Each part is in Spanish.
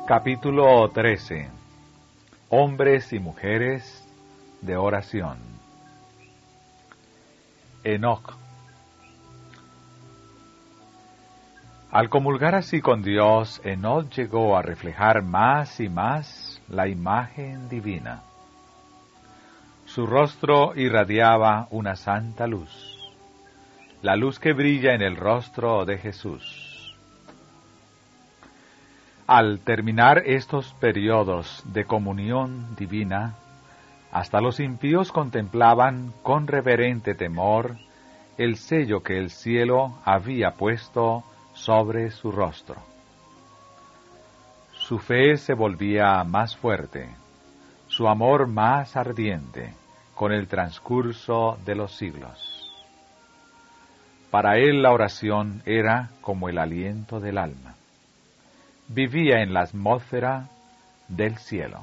Capítulo 13. Hombres y mujeres de oración. Enoc. Al comulgar así con Dios, Enoc llegó a reflejar más y más la imagen divina. Su rostro irradiaba una santa luz, la luz que brilla en el rostro de Jesús. Al terminar estos periodos de comunión divina, hasta los impíos contemplaban con reverente temor el sello que el cielo había puesto sobre su rostro. Su fe se volvía más fuerte, su amor más ardiente, con el transcurso de los siglos. Para él la oración era como el aliento del alma. Vivía en la atmósfera del cielo.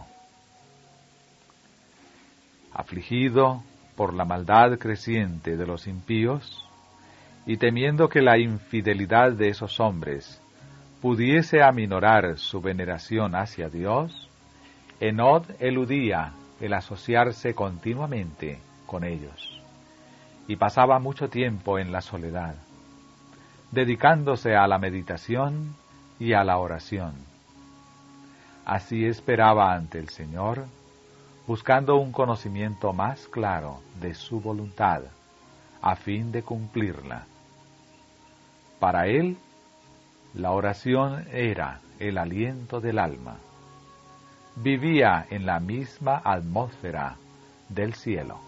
Afligido por la maldad creciente de los impíos, y temiendo que la infidelidad de esos hombres pudiese aminorar su veneración hacia Dios, Enoc eludía el asociarse continuamente con ellos, y pasaba mucho tiempo en la soledad, dedicándose a la meditación y a la oración. Así esperaba ante el Señor, buscando un conocimiento más claro de su voluntad, a fin de cumplirla. Para él, la oración era el aliento del alma. Vivía en la misma atmósfera del cielo.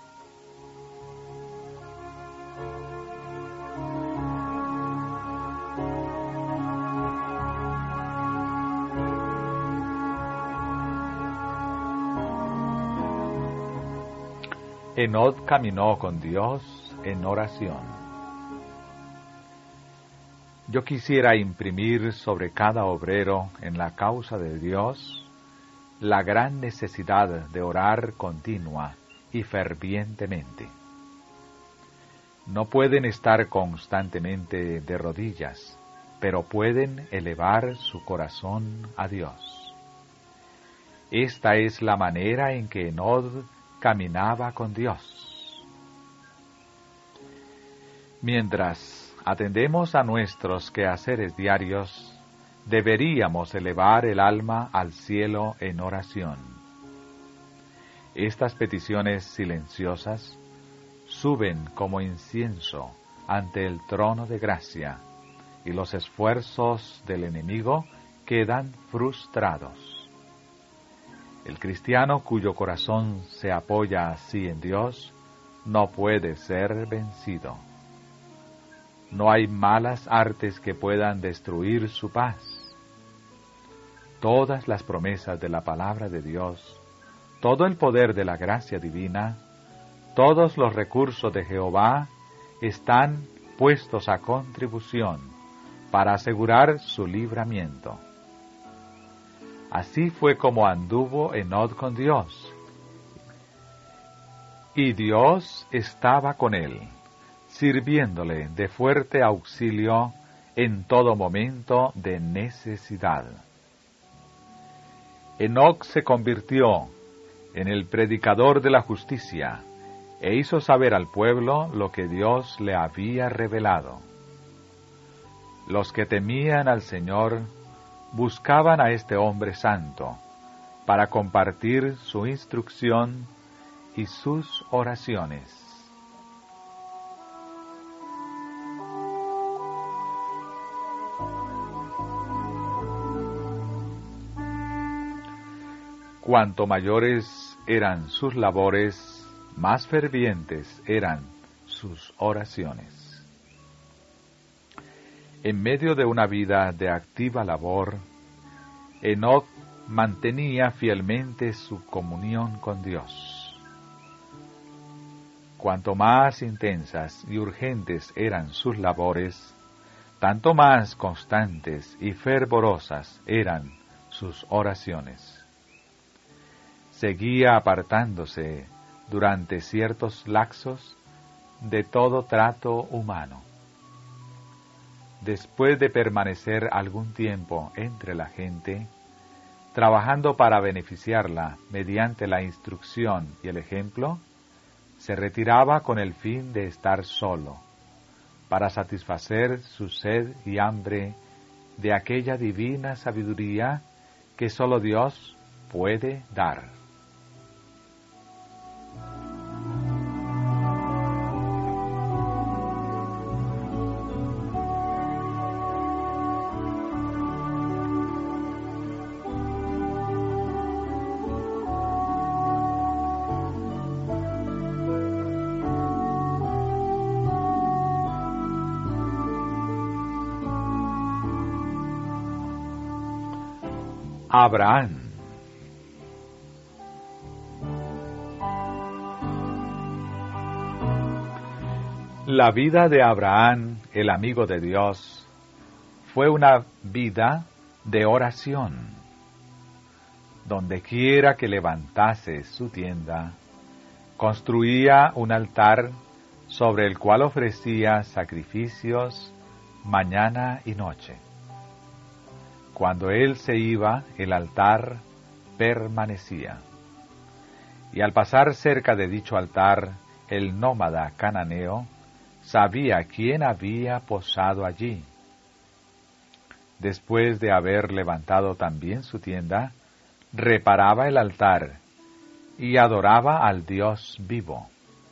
Enoc caminó con Dios en oración. Yo quisiera imprimir sobre cada obrero en la causa de Dios la gran necesidad de orar continua y fervientemente. No pueden estar constantemente de rodillas, pero pueden elevar su corazón a Dios. Esta es la manera en que Enoc caminaba con Dios. Mientras atendemos a nuestros quehaceres diarios, deberíamos elevar el alma al cielo en oración. Estas peticiones silenciosas suben como incienso ante el trono de gracia, y los esfuerzos del enemigo quedan frustrados. El cristiano cuyo corazón se apoya así en Dios no puede ser vencido. No hay malas artes que puedan destruir su paz. Todas las promesas de la palabra de Dios, todo el poder de la gracia divina, todos los recursos de Jehová están puestos a contribución para asegurar su libramiento. Así fue como anduvo Enoc con Dios. Y Dios estaba con él, sirviéndole de fuerte auxilio en todo momento de necesidad. Enoc se convirtió en el predicador de la justicia e hizo saber al pueblo lo que Dios le había revelado. Los que temían al Señor buscaban a este hombre santo para compartir su instrucción y sus oraciones. Cuanto mayores eran sus labores, más fervientes eran sus oraciones. En medio de una vida de activa labor, Enoc mantenía fielmente su comunión con Dios. Cuanto más intensas y urgentes eran sus labores, tanto más constantes y fervorosas eran sus oraciones. Seguía apartándose durante ciertos lapsos de todo trato humano. Después de permanecer algún tiempo entre la gente, trabajando para beneficiarla mediante la instrucción y el ejemplo, se retiraba con el fin de estar solo, para satisfacer su sed y hambre de aquella divina sabiduría que sólo Dios puede dar. Abraham. La vida de Abraham, el amigo de Dios, fue una vida de oración. Donde quiera que levantase su tienda, construía un altar sobre el cual ofrecía sacrificios mañana y noche. Cuando él se iba, el altar permanecía. Y al pasar cerca de dicho altar, el nómada cananeo sabía quién había posado allí. Después de haber levantado también su tienda, reparaba el altar y adoraba al Dios vivo.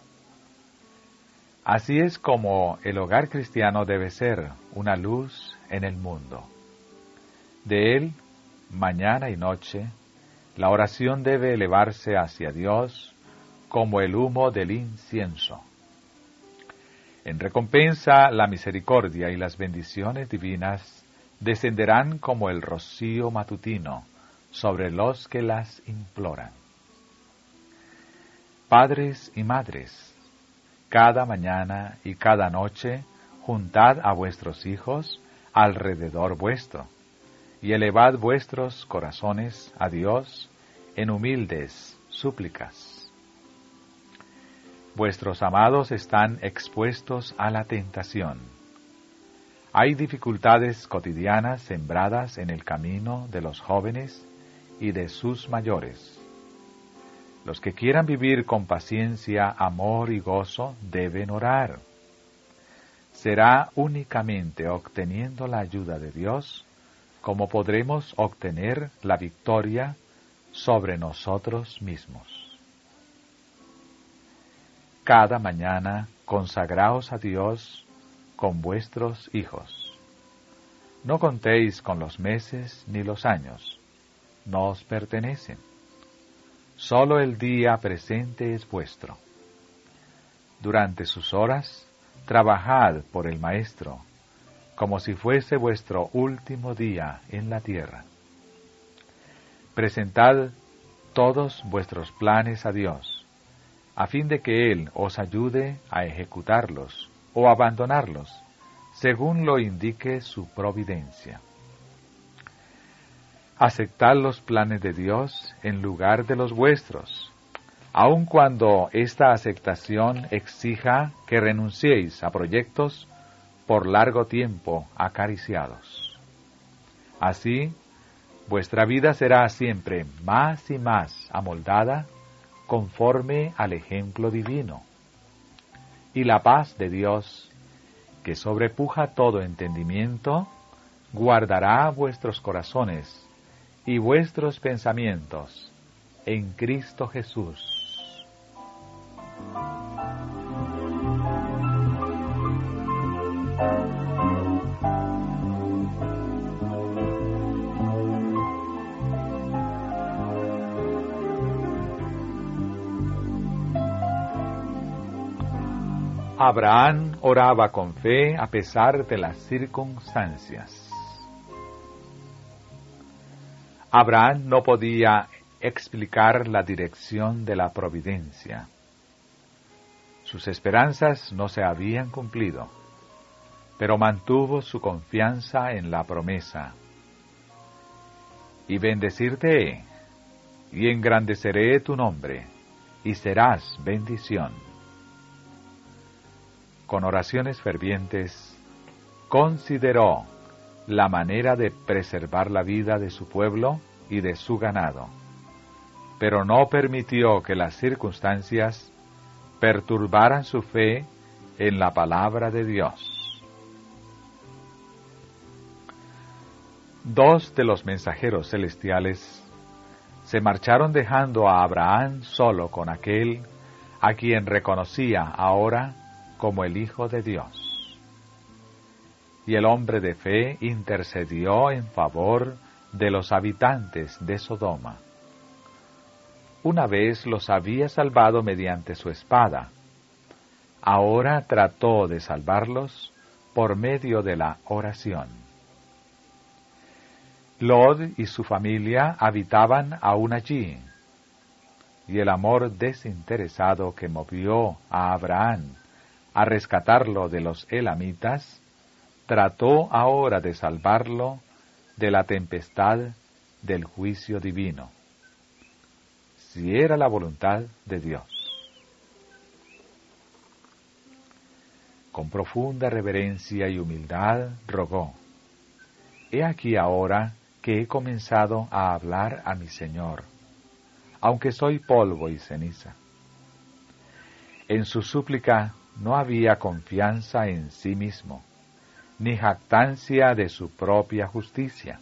Así es como el hogar cristiano debe ser una luz en el mundo. De él, mañana y noche, la oración debe elevarse hacia Dios como el humo del incienso. En recompensa, la misericordia y las bendiciones divinas descenderán como el rocío matutino sobre los que las imploran. Padres y madres, cada mañana y cada noche juntad a vuestros hijos alrededor vuestro, y elevad vuestros corazones a Dios en humildes súplicas. Vuestros amados están expuestos a la tentación. Hay dificultades cotidianas sembradas en el camino de los jóvenes y de sus mayores. Los que quieran vivir con paciencia, amor y gozo deben orar. Será únicamente obteniendo la ayuda de Dios como podremos obtener la victoria sobre nosotros mismos. Cada mañana consagraos a Dios con vuestros hijos. No contéis con los meses ni los años, no os pertenecen. Solo el día presente es vuestro. Durante sus horas, trabajad por el Maestro, como si fuese vuestro último día en la tierra. Presentad todos vuestros planes a Dios, a fin de que Él os ayude a ejecutarlos o abandonarlos, según lo indique su providencia. Aceptad los planes de Dios en lugar de los vuestros, aun cuando esta aceptación exija que renunciéis a proyectos por largo tiempo acariciados. Así, vuestra vida será siempre más y más amoldada conforme al ejemplo divino. Y la paz de Dios, que sobrepuja todo entendimiento, guardará vuestros corazones y vuestros pensamientos en Cristo Jesús. Abraham oraba con fe a pesar de las circunstancias. Abraham no podía explicar la dirección de la providencia. Sus esperanzas no se habían cumplido, pero mantuvo su confianza en la promesa. Y bendecirte he, y engrandeceré tu nombre, y serás bendición. Con oraciones fervientes, consideró la manera de preservar la vida de su pueblo y de su ganado, pero no permitió que las circunstancias perturbaran su fe en la palabra de Dios. Dos de los mensajeros celestiales se marcharon dejando a Abraham solo con aquel a quien reconocía ahora como el Hijo de Dios. Y el hombre de fe intercedió en favor de los habitantes de Sodoma. Una vez los había salvado mediante su espada, ahora trató de salvarlos por medio de la oración. Lot y su familia habitaban aún allí, y el amor desinteresado que movió a Abraham a rescatarlo de los elamitas, trató ahora de salvarlo de la tempestad del juicio divino, si era la voluntad de Dios. Con profunda reverencia y humildad rogó: «He aquí ahora que he comenzado a hablar a mi Señor, aunque soy polvo y ceniza». En su súplica no había confianza en sí mismo, ni jactancia de su propia justicia.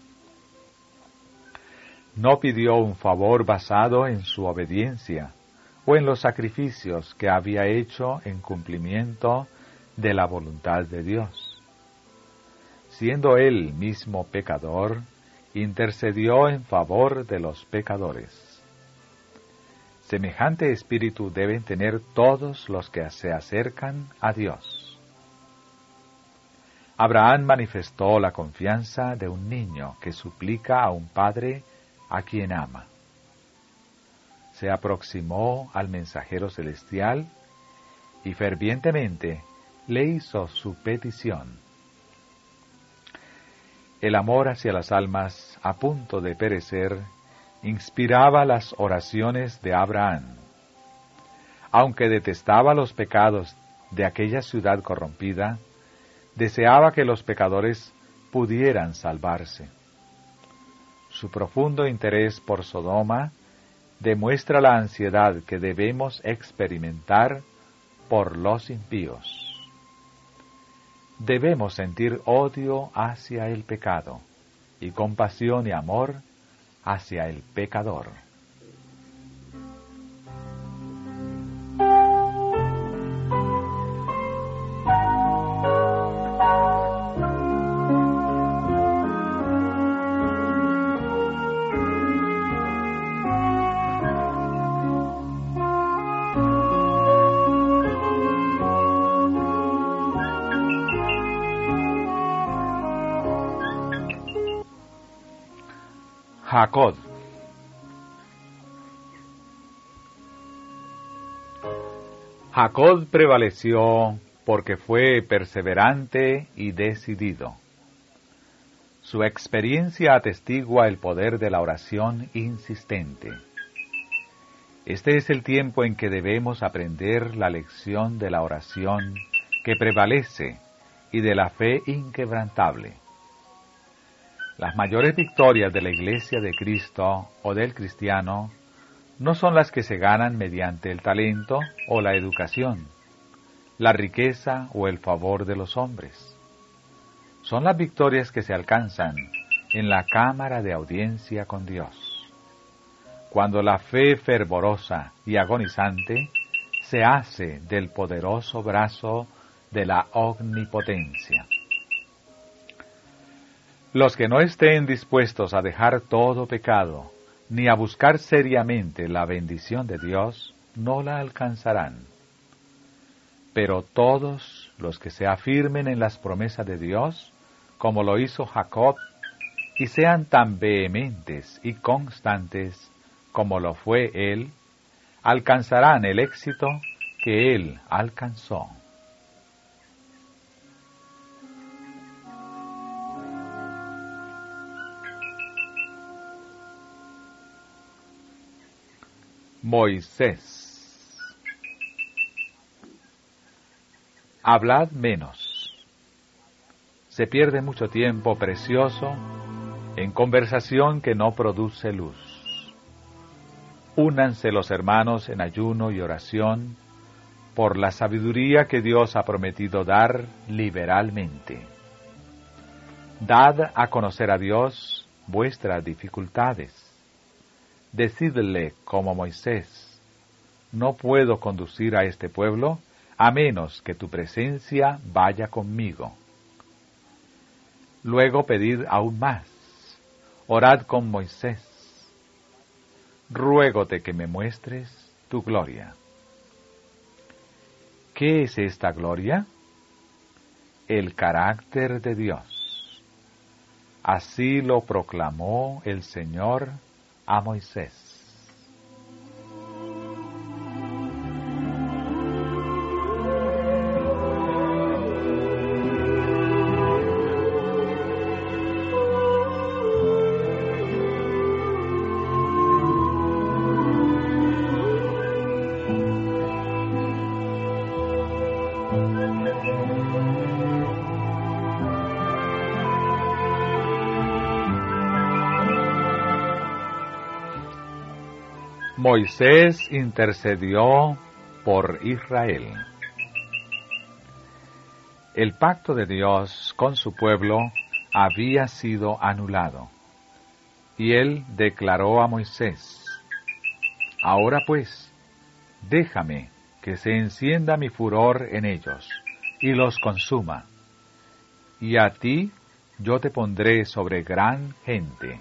No pidió un favor basado en su obediencia o en los sacrificios que había hecho en cumplimiento de la voluntad de Dios. Siendo él mismo pecador, intercedió en favor de los pecadores. Semejante espíritu deben tener todos los que se acercan a Dios. Abraham manifestó la confianza de un niño que suplica a un padre a quien ama. Se aproximó al mensajero celestial y fervientemente le hizo su petición. El amor hacia las almas a punto de perecer inspiraba las oraciones de Abraham. Aunque detestaba los pecados de aquella ciudad corrompida, deseaba que los pecadores pudieran salvarse. Su profundo interés por Sodoma demuestra la ansiedad que debemos experimentar por los impíos. Debemos sentir odio hacia el pecado y compasión y amor hacia el pecador. Jacob. Jacob prevaleció porque fue perseverante y decidido. Su experiencia atestigua el poder de la oración insistente. Este es el tiempo en que debemos aprender la lección de la oración que prevalece y de la fe inquebrantable. Las mayores victorias de la Iglesia de Cristo o del cristiano no son las que se ganan mediante el talento o la educación, la riqueza o el favor de los hombres. Son las victorias que se alcanzan en la cámara de audiencia con Dios, cuando la fe fervorosa y agonizante se hace del poderoso brazo de la omnipotencia. Los que no estén dispuestos a dejar todo pecado, ni a buscar seriamente la bendición de Dios, no la alcanzarán. Pero todos los que se afirmen en las promesas de Dios, como lo hizo Jacob, y sean tan vehementes y constantes como lo fue él, alcanzarán el éxito que él alcanzó. Moisés. Hablad menos. Se pierde mucho tiempo precioso en conversación que no produce luz. Únanse los hermanos en ayuno y oración por la sabiduría que Dios ha prometido dar liberalmente. Dad a conocer a Dios vuestras dificultades. Decidle como Moisés: no puedo conducir a este pueblo a menos que tu presencia vaya conmigo. Luego pedid aún más. Orad con Moisés: ruégote que me muestres tu gloria. ¿Qué es esta gloria? El carácter de Dios. Así lo proclamó el Señor a Moisés. Moisés intercedió por Israel. El pacto de Dios con su pueblo había sido anulado, y él declaró a Moisés: ahora pues, déjame que se encienda mi furor en ellos, y los consuma, y a ti yo te pondré sobre gran gente.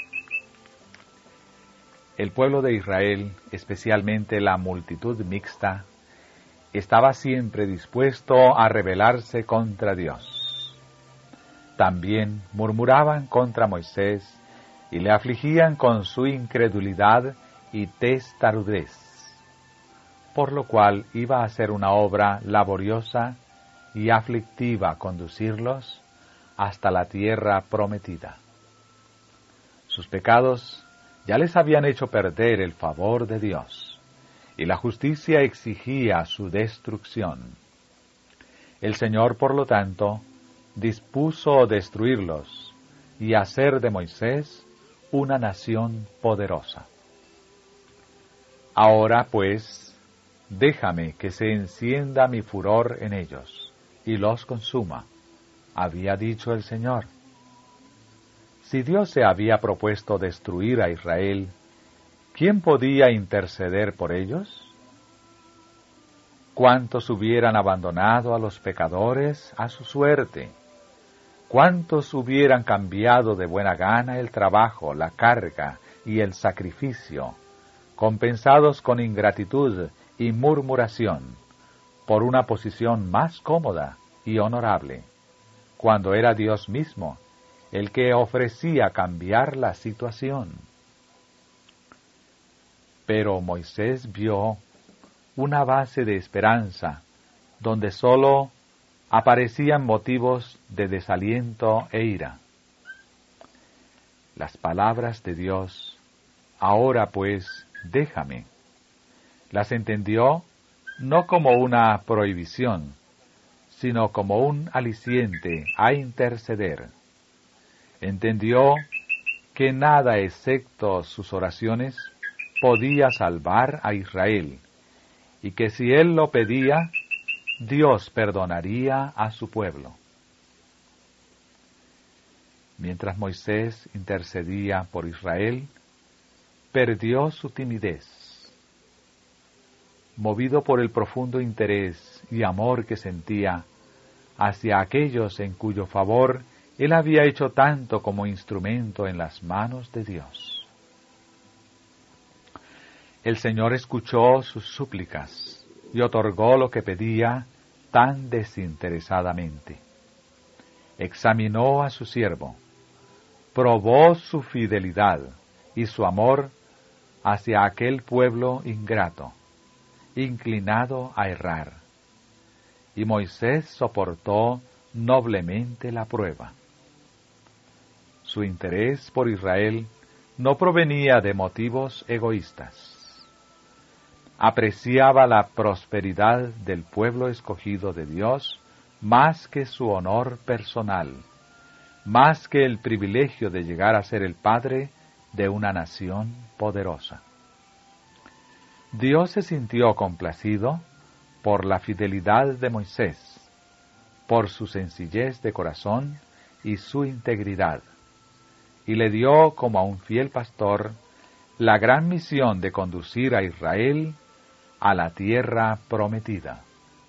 El pueblo de Israel, especialmente la multitud mixta, estaba siempre dispuesto a rebelarse contra Dios. También murmuraban contra Moisés y le afligían con su incredulidad y testarudez, por lo cual iba a ser una obra laboriosa y aflictiva conducirlos hasta la tierra prometida. Sus pecados ya les habían hecho perder el favor de Dios, y la justicia exigía su destrucción. El Señor, por lo tanto, dispuso destruirlos y hacer de Moisés una nación poderosa. Ahora, pues, déjame que se encienda mi furor en ellos, y los consuma, había dicho el Señor. Si Dios se había propuesto destruir a Israel, ¿quién podía interceder por ellos? ¿Cuántos hubieran abandonado a los pecadores a su suerte? ¿Cuántos hubieran cambiado de buena gana el trabajo, la carga y el sacrificio, compensados con ingratitud y murmuración, por una posición más cómoda y honorable, cuando era Dios mismo el que ofrecía cambiar la situación? Pero Moisés vio una base de esperanza donde sólo aparecían motivos de desaliento e ira. Las palabras de Dios: ahora pues, déjame, las entendió no como una prohibición, sino como un aliciente a interceder. Entendió que nada excepto sus oraciones podía salvar a Israel, y que si él lo pedía, Dios perdonaría a su pueblo. Mientras Moisés intercedía por Israel, perdió su timidez. Movido por el profundo interés y amor que sentía hacia aquellos en cuyo favor él había hecho tanto como instrumento en las manos de Dios. El Señor escuchó sus súplicas y otorgó lo que pedía tan desinteresadamente. Examinó a su siervo, probó su fidelidad y su amor hacia aquel pueblo ingrato, inclinado a errar. Y Moisés soportó noblemente la prueba. Su interés por Israel no provenía de motivos egoístas. Apreciaba la prosperidad del pueblo escogido de Dios más que su honor personal, más que el privilegio de llegar a ser el padre de una nación poderosa. Dios se sintió complacido por la fidelidad de Moisés, por su sencillez de corazón y su integridad, y le dio como a un fiel pastor la gran misión de conducir a Israel a la tierra prometida.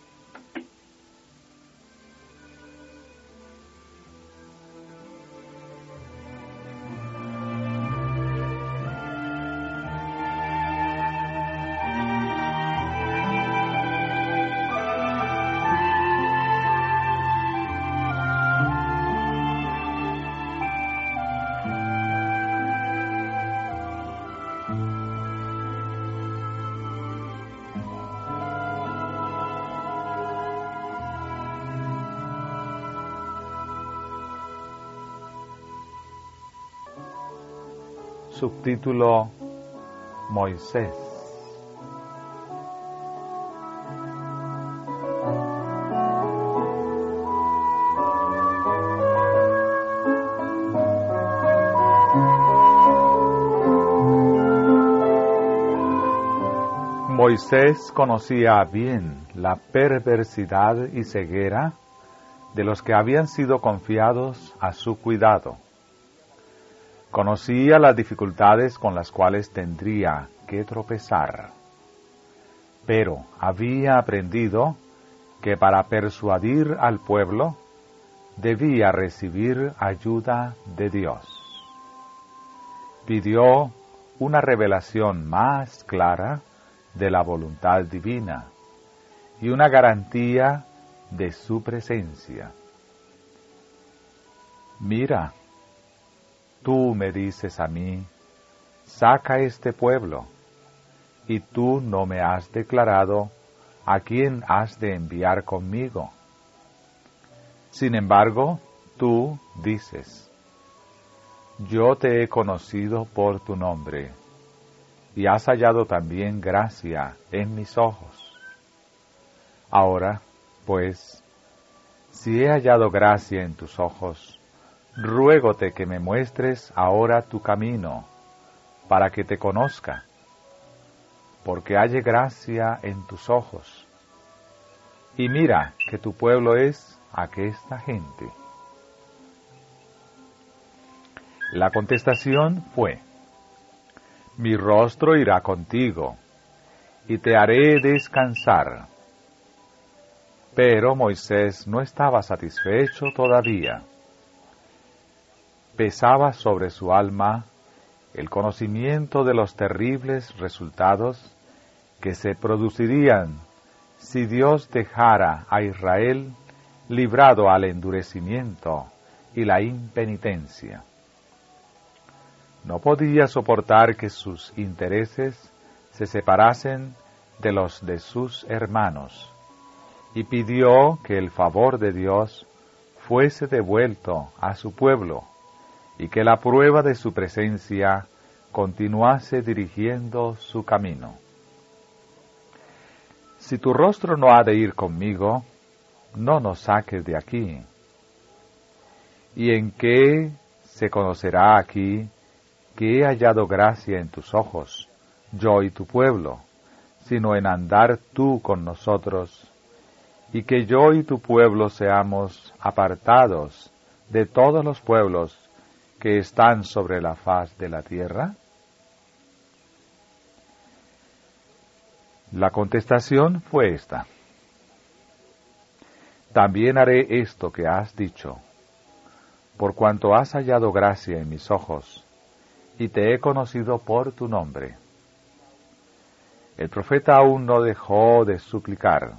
Subtítulo: Moisés. Moisés conocía bien la perversidad y ceguera de los que habían sido confiados a su cuidado. Conocía las dificultades con las cuales tendría que tropezar, pero había aprendido que para persuadir al pueblo debía recibir ayuda de Dios. Pidió una revelación más clara de la voluntad divina y una garantía de su presencia. Mira, tú me dices a mí, saca este pueblo, y tú no me has declarado a quién has de enviar conmigo. Sin embargo, tú dices, yo te he conocido por tu nombre, y has hallado también gracia en mis ojos. Ahora, pues, si he hallado gracia en tus ojos, ruégote que me muestres ahora tu camino, para que te conozca, porque halle gracia en tus ojos. Y mira que tu pueblo es aquesta gente. La contestación fue: mi rostro irá contigo, y te haré descansar. Pero Moisés no estaba satisfecho todavía. Pesaba sobre su alma el conocimiento de los terribles resultados que se producirían si Dios dejara a Israel librado al endurecimiento y la impenitencia. No podía soportar que sus intereses se separasen de los de sus hermanos, y pidió que el favor de Dios fuese devuelto a su pueblo, y que la prueba de su presencia continuase dirigiendo su camino. Si tu rostro no ha de ir conmigo, no nos saques de aquí. ¿Y en qué se conocerá aquí que he hallado gracia en tus ojos, yo y tu pueblo, sino en andar tú con nosotros, y que yo y tu pueblo seamos apartados de todos los pueblos que están sobre la faz de la tierra? La contestación fue esta: también haré esto que has dicho, por cuanto has hallado gracia en mis ojos, y te he conocido por tu nombre. El profeta aún no dejó de suplicar.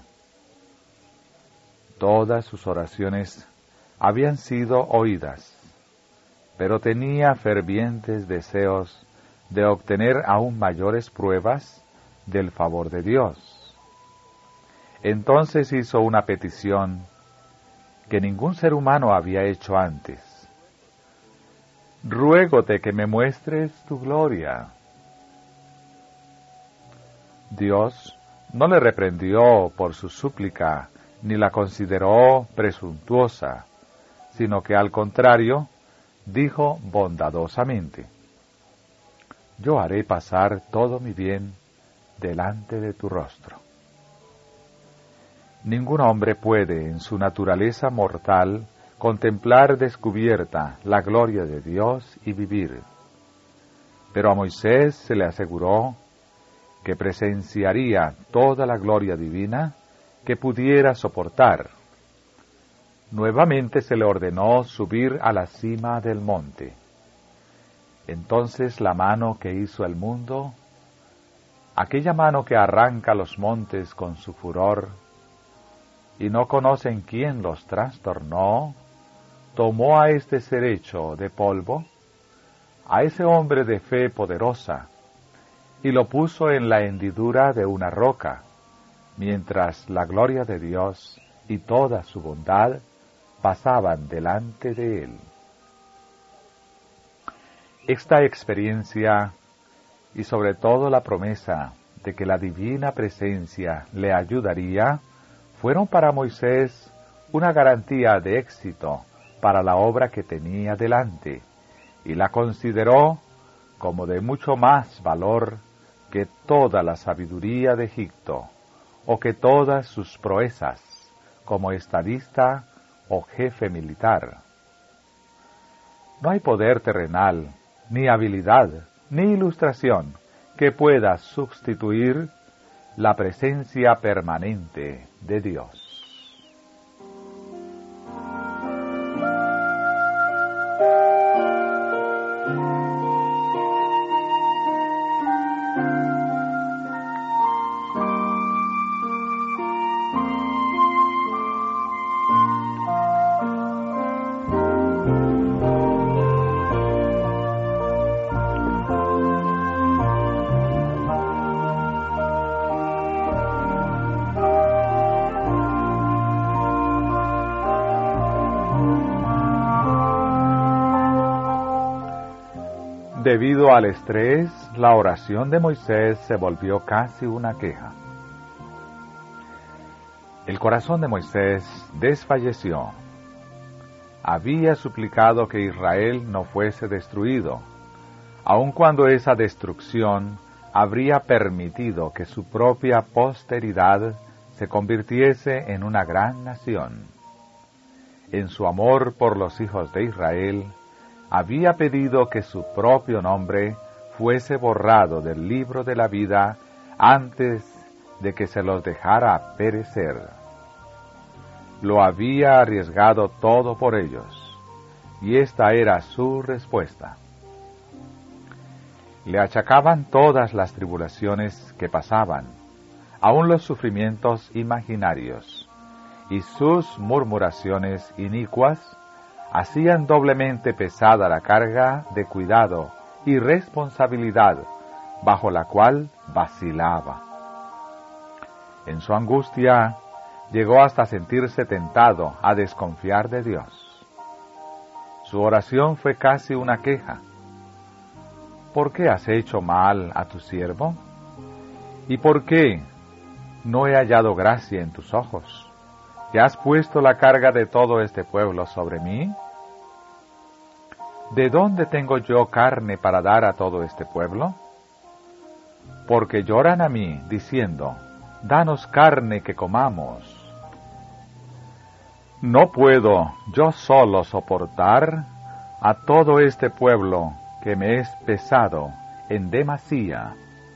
Todas sus oraciones habían sido oídas, pero tenía fervientes deseos de obtener aún mayores pruebas del favor de Dios. Entonces hizo una petición que ningún ser humano había hecho antes: ruégote que me muestres tu gloria. Dios no le reprendió por su súplica, ni la consideró presuntuosa, sino que al contrario, dijo bondadosamente: yo haré pasar todo mi bien delante de tu rostro. Ningún hombre puede, en su naturaleza mortal, contemplar descubierta la gloria de Dios y vivir. Pero a Moisés se le aseguró que presenciaría toda la gloria divina que pudiera soportar. Nuevamente se le ordenó subir a la cima del monte. Entonces la mano que hizo el mundo, aquella mano que arranca los montes con su furor, y no conocen quién los trastornó, tomó a este ser hecho de polvo, a ese hombre de fe poderosa, y lo puso en la hendidura de una roca, mientras la gloria de Dios y toda su bondad pasaban delante de él. Esta experiencia, y sobre todo la promesa de que la divina presencia le ayudaría, fueron para Moisés una garantía de éxito para la obra que tenía delante, y la consideró como de mucho más valor que toda la sabiduría de Egipto, o que todas sus proezas como estadista o jefe militar. No hay poder terrenal, ni habilidad, ni ilustración que pueda sustituir la presencia permanente de Dios. Debido al estrés, la oración de Moisés se volvió casi una queja. El corazón de Moisés desfalleció. Había suplicado que Israel no fuese destruido, aun cuando esa destrucción habría permitido que su propia posteridad se convirtiese en una gran nación. En su amor por los hijos de Israel, había pedido que su propio nombre fuese borrado del libro de la vida antes de que se los dejara perecer. Lo había arriesgado todo por ellos, y esta era su respuesta. Le achacaban todas las tribulaciones que pasaban, aun los sufrimientos imaginarios, y sus murmuraciones inicuas hacían doblemente pesada la carga de cuidado y responsabilidad bajo la cual vacilaba. En su angustia llegó hasta sentirse tentado a desconfiar de Dios. Su oración fue casi una queja. ¿Por qué has hecho mal a tu siervo? ¿Y por qué no he hallado gracia en tus ojos? ¿Que has puesto la carga de todo este pueblo sobre mí? ¿De dónde tengo yo carne para dar a todo este pueblo? Porque lloran a mí, diciendo: danos carne que comamos. ¿No puedo yo solo soportar a todo este pueblo que me es pesado en demasía?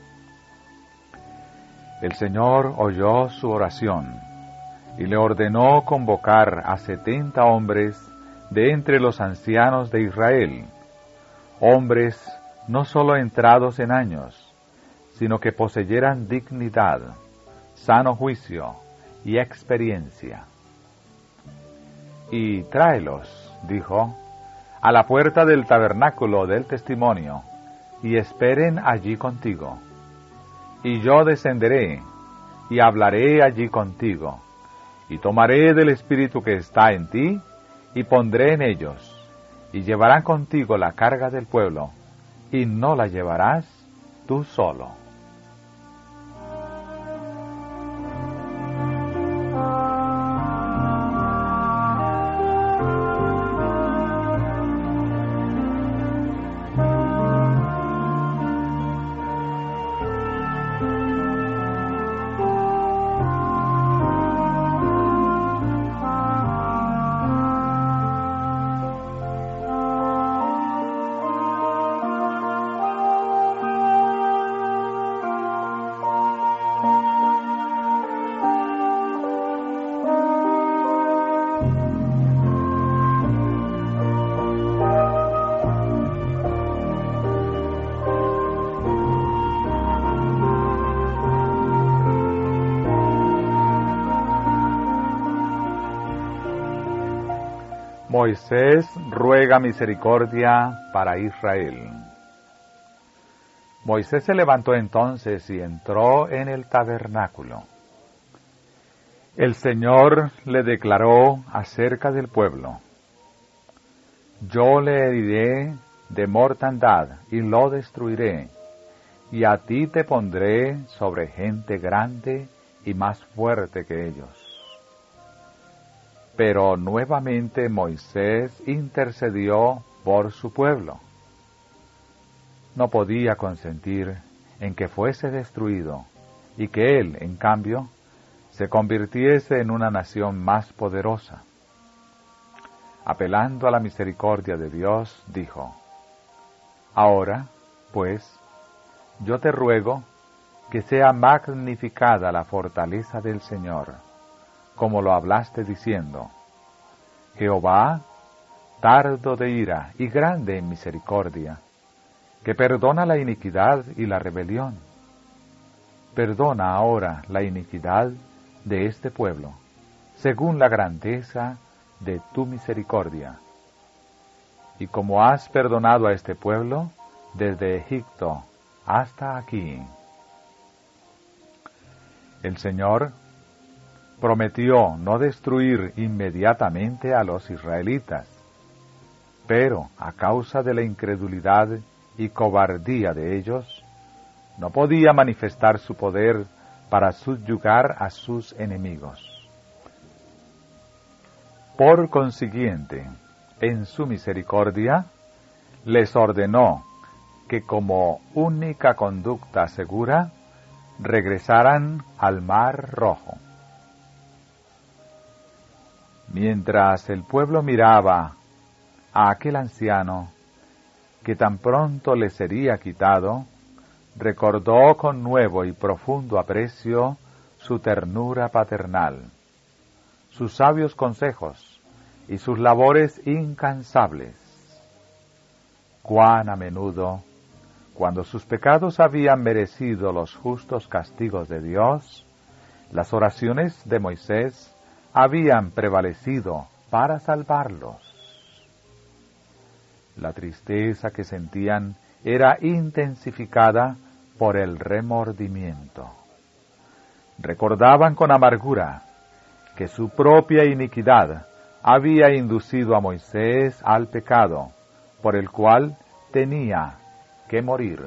El Señor oyó su oración y le ordenó convocar a 70 hombres de entre los ancianos de Israel, hombres no sólo entrados en años, sino que poseyeran dignidad, sano juicio y experiencia. Y tráelos, dijo, a la puerta del tabernáculo del testimonio, y esperen allí contigo. Y yo descenderé, y hablaré allí contigo, y tomaré del Espíritu que está en ti, y pondré en ellos, y llevarán contigo la carga del pueblo, y no la llevarás tú solo. Moisés ruega misericordia para Israel. Moisés se levantó entonces y entró en el tabernáculo. El Señor le declaró acerca del pueblo: yo le heriré de mortandad y lo destruiré, y a ti te pondré sobre gente grande y más fuerte que ellos. Pero nuevamente Moisés intercedió por su pueblo. No podía consentir en que fuese destruido y que él, en cambio, se convirtiese en una nación más poderosa. Apelando a la misericordia de Dios, dijo: ahora, pues, yo te ruego que sea magnificada la fortaleza del Señor, como lo hablaste diciendo: Jehová, tardo de ira y grande en misericordia, que perdona la iniquidad y la rebelión. Perdona ahora la iniquidad de este pueblo, según la grandeza de tu misericordia. Y como has perdonado a este pueblo desde Egipto hasta aquí. El Señor prometió no destruir inmediatamente a los israelitas, pero a causa de la incredulidad y cobardía de ellos, no podía manifestar su poder para subyugar a sus enemigos. Por consiguiente, en su misericordia, les ordenó que como única conducta segura, regresaran al Mar Rojo. Mientras el pueblo miraba a aquel anciano, que tan pronto le sería quitado, recordó con nuevo y profundo aprecio su ternura paternal, sus sabios consejos y sus labores incansables. Cuán a menudo, cuando sus pecados habían merecido los justos castigos de Dios, las oraciones de Moisés habían prevalecido para salvarlos. La tristeza que sentían era intensificada por el remordimiento. Recordaban con amargura que su propia iniquidad había inducido a Moisés al pecado, por el cual tenía que morir.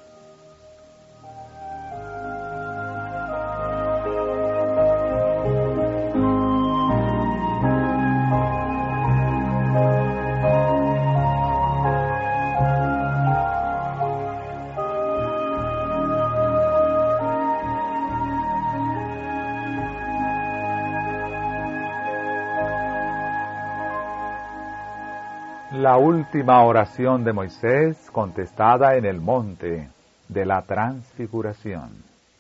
La última oración de Moisés contestada en el monte de la transfiguración.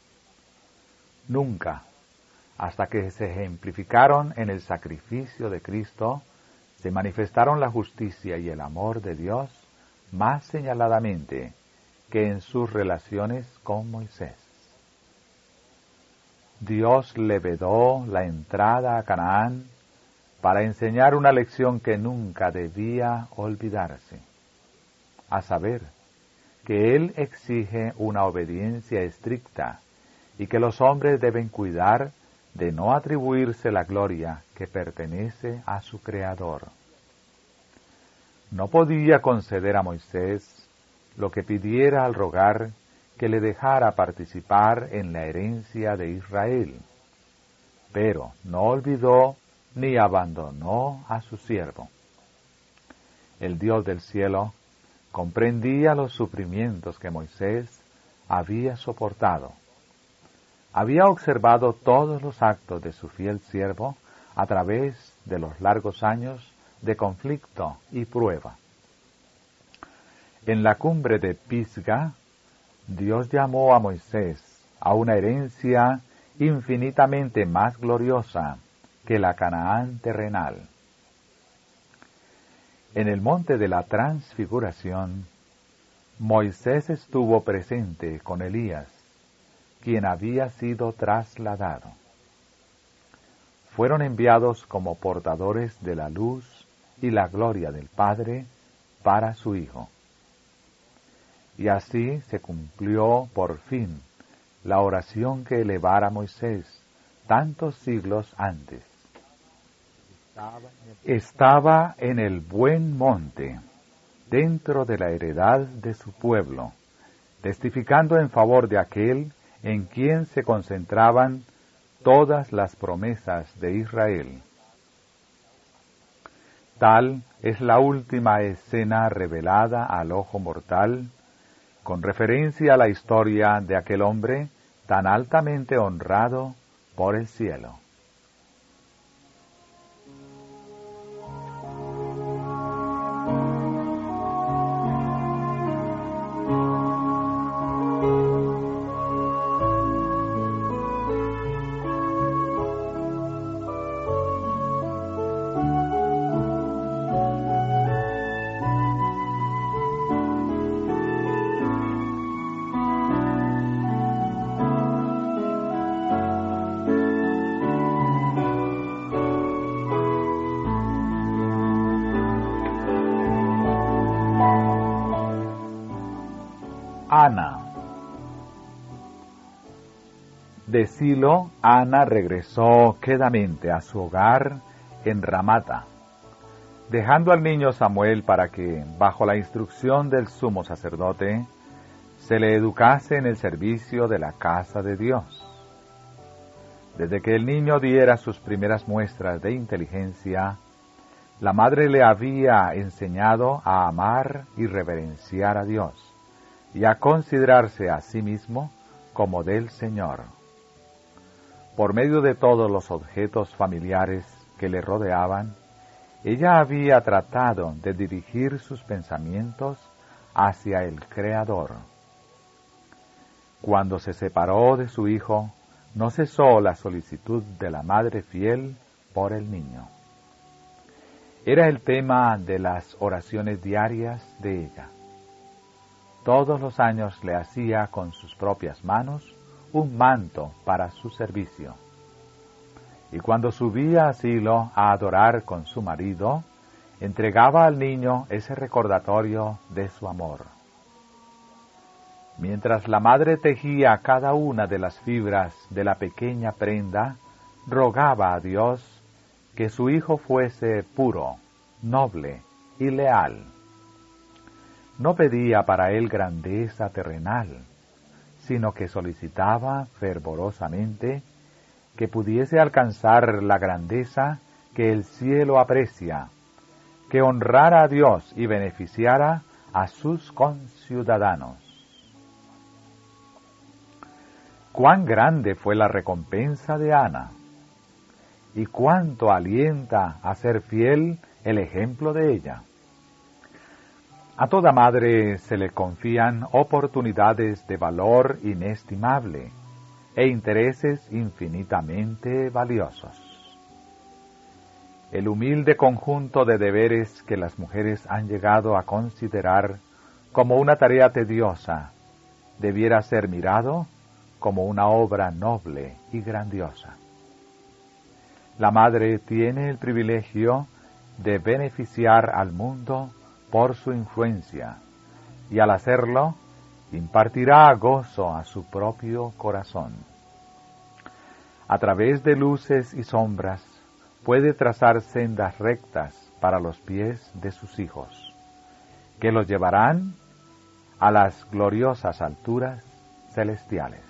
Nunca, hasta que se ejemplificaron en el sacrificio de Cristo, se manifestaron la justicia y el amor de Dios más señaladamente que en sus relaciones con Moisés. Dios le vedó la entrada a Canaán para enseñar una lección que nunca debía olvidarse, a saber, que Él exige una obediencia estricta y que los hombres deben cuidar de no atribuirse la gloria que pertenece a su Creador. No podía conceder a Moisés lo que pidiera al rogar que le dejara participar en la herencia de Israel, pero no olvidó ni abandonó a su siervo. El Dios del cielo comprendía los sufrimientos que Moisés había soportado. Había observado todos los actos de su fiel siervo a través de los largos años de conflicto y prueba. En la cumbre de Pisga, Dios llamó a Moisés a una herencia infinitamente más gloriosa que la Canaán terrenal. En el monte de la transfiguración, Moisés estuvo presente con Elías, quien había sido trasladado. Fueron enviados como portadores de la luz y la gloria del Padre para su Hijo. Y así se cumplió por fin la oración que elevara Moisés tantos siglos antes. Estaba en el buen monte, dentro de la heredad de su pueblo, testificando en favor de aquel en quien se concentraban todas las promesas de Israel. Tal es la última escena revelada al ojo mortal, con referencia a la historia de aquel hombre tan altamente honrado por el cielo. Ana. De Silo, Ana regresó quedamente a su hogar en Ramata, dejando al niño Samuel para que, bajo la instrucción del sumo sacerdote, se le educase en el servicio de la casa de Dios. Desde que el niño diera sus primeras muestras de inteligencia, la madre le había enseñado a amar y reverenciar a Dios, y a considerarse a sí mismo como del Señor. Por medio de todos los objetos familiares que le rodeaban, ella había tratado de dirigir sus pensamientos hacia el Creador. Cuando se separó de su hijo, no cesó la solicitud de la madre fiel por el niño. Era el tema de las oraciones diarias de ella. Todos los años le hacía con sus propias manos un manto para su servicio. Y cuando subía a Silo a adorar con su marido, entregaba al niño ese recordatorio de su amor. Mientras la madre tejía cada una de las fibras de la pequeña prenda, rogaba a Dios que su hijo fuese puro, noble y leal. No pedía para él grandeza terrenal, sino que solicitaba fervorosamente que pudiese alcanzar la grandeza que el cielo aprecia, que honrara a Dios y beneficiara a sus conciudadanos. Cuán grande fue la recompensa de Ana, y cuánto alienta a ser fiel el ejemplo de ella. A toda madre se le confían oportunidades de valor inestimable e intereses infinitamente valiosos. El humilde conjunto de deberes que las mujeres han llegado a considerar como una tarea tediosa debiera ser mirado como una obra noble y grandiosa. La madre tiene el privilegio de beneficiar al mundo por su influencia, y al hacerlo, impartirá gozo a su propio corazón. A través de luces y sombras, puede trazar sendas rectas para los pies de sus hijos, que los llevarán a las gloriosas alturas celestiales.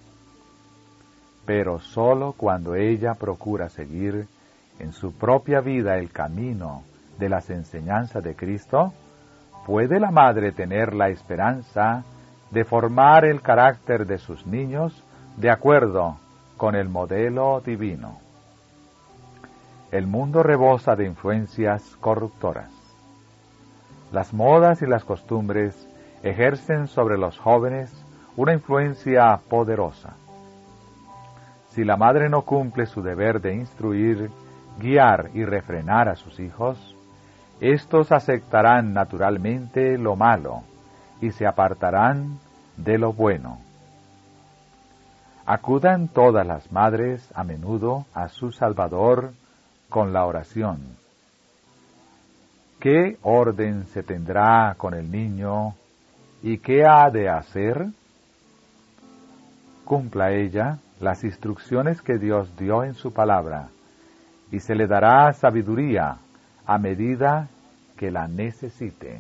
Pero sólo cuando ella procura seguir en su propia vida el camino de las enseñanzas de Cristo, puede la madre tener la esperanza de formar el carácter de sus niños de acuerdo con el modelo divino. El mundo rebosa de influencias corruptoras. Las modas y las costumbres ejercen sobre los jóvenes una influencia poderosa. Si la madre no cumple su deber de instruir, guiar y refrenar a sus hijos, estos aceptarán naturalmente lo malo y se apartarán de lo bueno. Acudan todas las madres a menudo a su Salvador con la oración. ¿qué orden se tendrá con el niño y qué ha de hacer? Cumpla ella las instrucciones que Dios dio en su palabra, y se le dará sabiduría a medida que la necesite.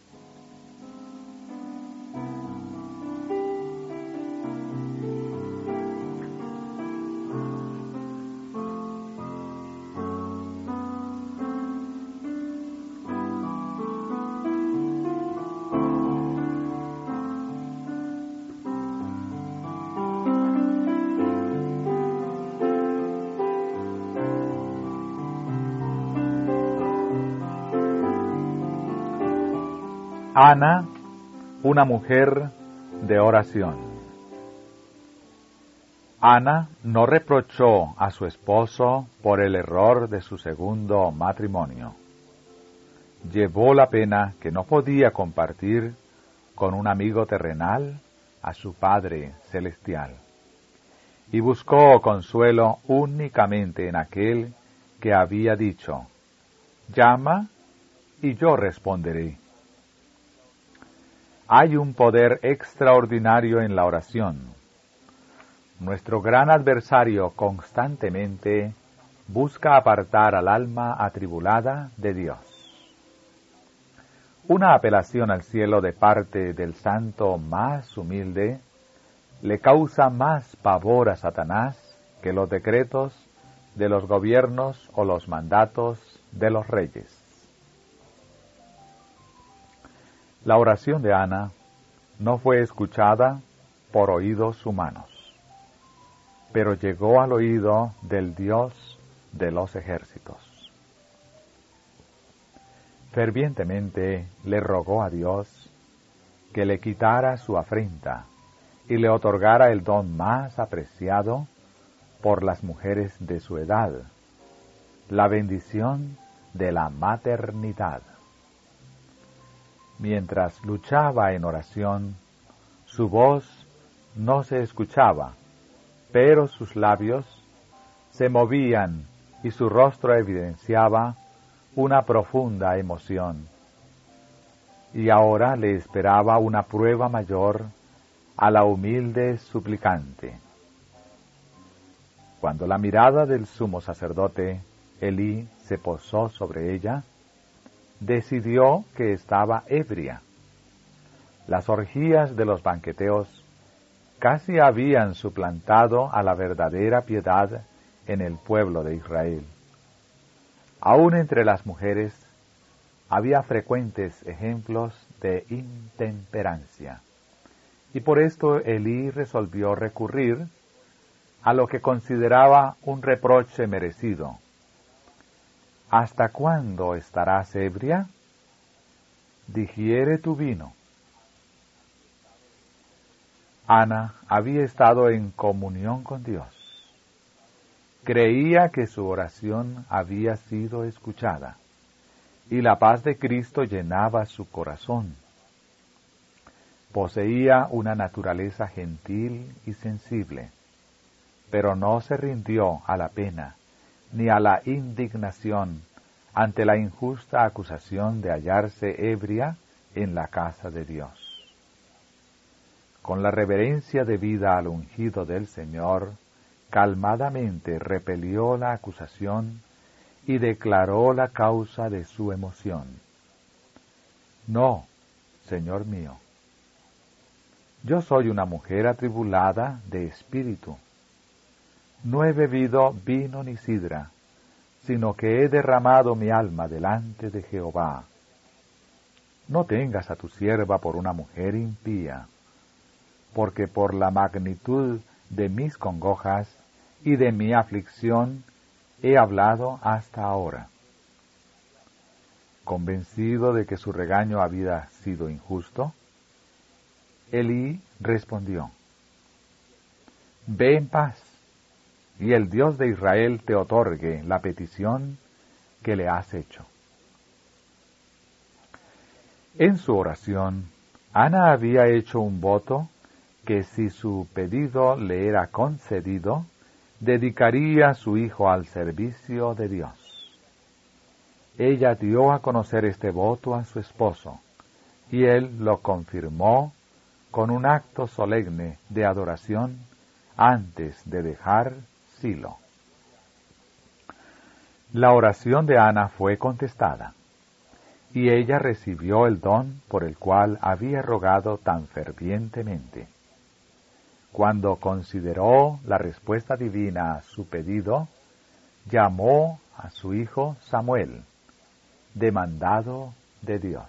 Ana, una mujer de oración. Ana no reprochó a su esposo por el error de su segundo matrimonio. Llevó la pena que no podía compartir con un amigo terrenal a su Padre celestial, y buscó consuelo únicamente en aquel que había dicho: «Llama y yo responderé». Hay un poder extraordinario en la oración. Nuestro gran adversario constantemente busca apartar al alma atribulada de Dios. Una apelación al cielo de parte del santo más humilde le causa más pavor a Satanás que los decretos de los gobiernos o los mandatos de los reyes. La oración de Ana no fue escuchada por oídos humanos, pero llegó al oído del Dios de los ejércitos. Fervientemente le rogó a Dios que le quitara su afrenta y le otorgara el don más apreciado por las mujeres de su edad, la bendición de la maternidad. Mientras luchaba en oración, su voz no se escuchaba, pero sus labios se movían y su rostro evidenciaba una profunda emoción. Y ahora le esperaba una prueba mayor a la humilde suplicante. Cuando la mirada del sumo sacerdote, Elí, se posó sobre ella, decidió que estaba ebria. Las orgías de los banqueteos casi habían suplantado a la verdadera piedad en el pueblo de Israel. Aún entre las mujeres había frecuentes ejemplos de intemperancia, y por esto Elí resolvió recurrir a lo que consideraba un reproche merecido. ¿Hasta cuándo estarás ebria? Digiere tu vino. Ana había estado en comunión con Dios. Creía que su oración había sido escuchada, y la paz de Cristo llenaba su corazón. Poseía una naturaleza gentil y sensible, pero no se rindió a la pena ni a la indignación ante la injusta acusación de hallarse ebria en la casa de Dios. Con la reverencia debida al ungido del Señor, calmadamente repelió la acusación y declaró la causa de su emoción. «No, Señor mío, yo soy una mujer atribulada de espíritu. No he bebido vino ni sidra, sino que he derramado mi alma delante de Jehová. No tengas a tu sierva por una mujer impía, porque por la magnitud de mis congojas y de mi aflicción he hablado hasta ahora». Convencido de que su regaño había sido injusto, Elí respondió: «Ve en paz, y el Dios de Israel te otorgue la petición que le has hecho». En su oración, Ana había hecho un voto que si su pedido le era concedido, dedicaría a su hijo al servicio de Dios. ella dio a conocer este voto a su esposo, y él lo confirmó con un acto solemne de adoración antes de dejar Silo. La oración de Ana fue contestada, y ella recibió el don por el cual había rogado tan fervientemente. Cuando consideró la respuesta divina a su pedido, llamó a su hijo Samuel, demandado de Dios.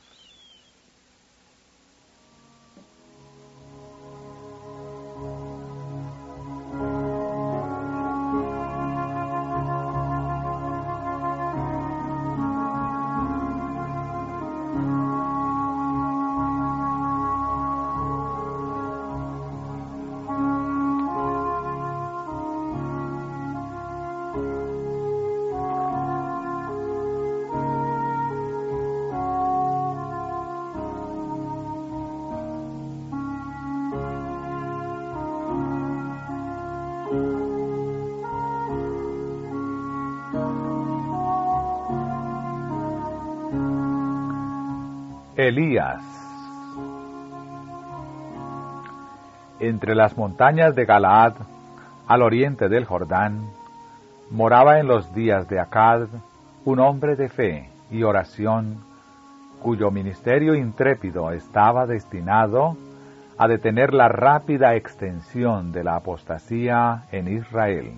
Elías. Entre las montañas de Galaad, al oriente del Jordán, moraba en los días de Acab un hombre de fe y oración, cuyo ministerio intrépido estaba destinado a detener la rápida extensión de la apostasía en Israel.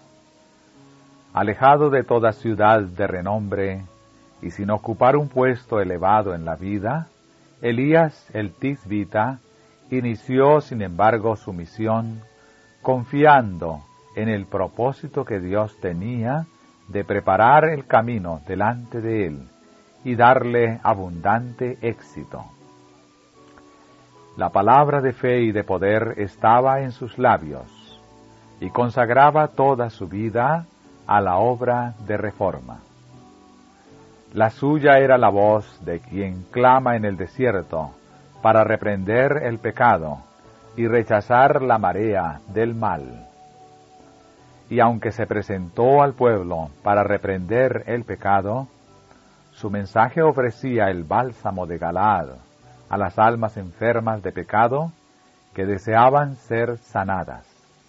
Alejado de toda ciudad de renombre, y sin ocupar un puesto elevado en la vida, Elías el Tisbita inició, sin embargo, su misión, confiando en el propósito que Dios tenía de preparar el camino delante de él y darle abundante éxito. La palabra de fe y de poder estaba en sus labios, y consagraba toda su vida a la obra de reforma. La suya era la voz de quien clama en el desierto para reprender el pecado y rechazar la marea del mal. Y aunque se presentó al pueblo para reprender el pecado, su mensaje ofrecía el bálsamo de Galaad a las almas enfermas de pecado que deseaban ser sanadas.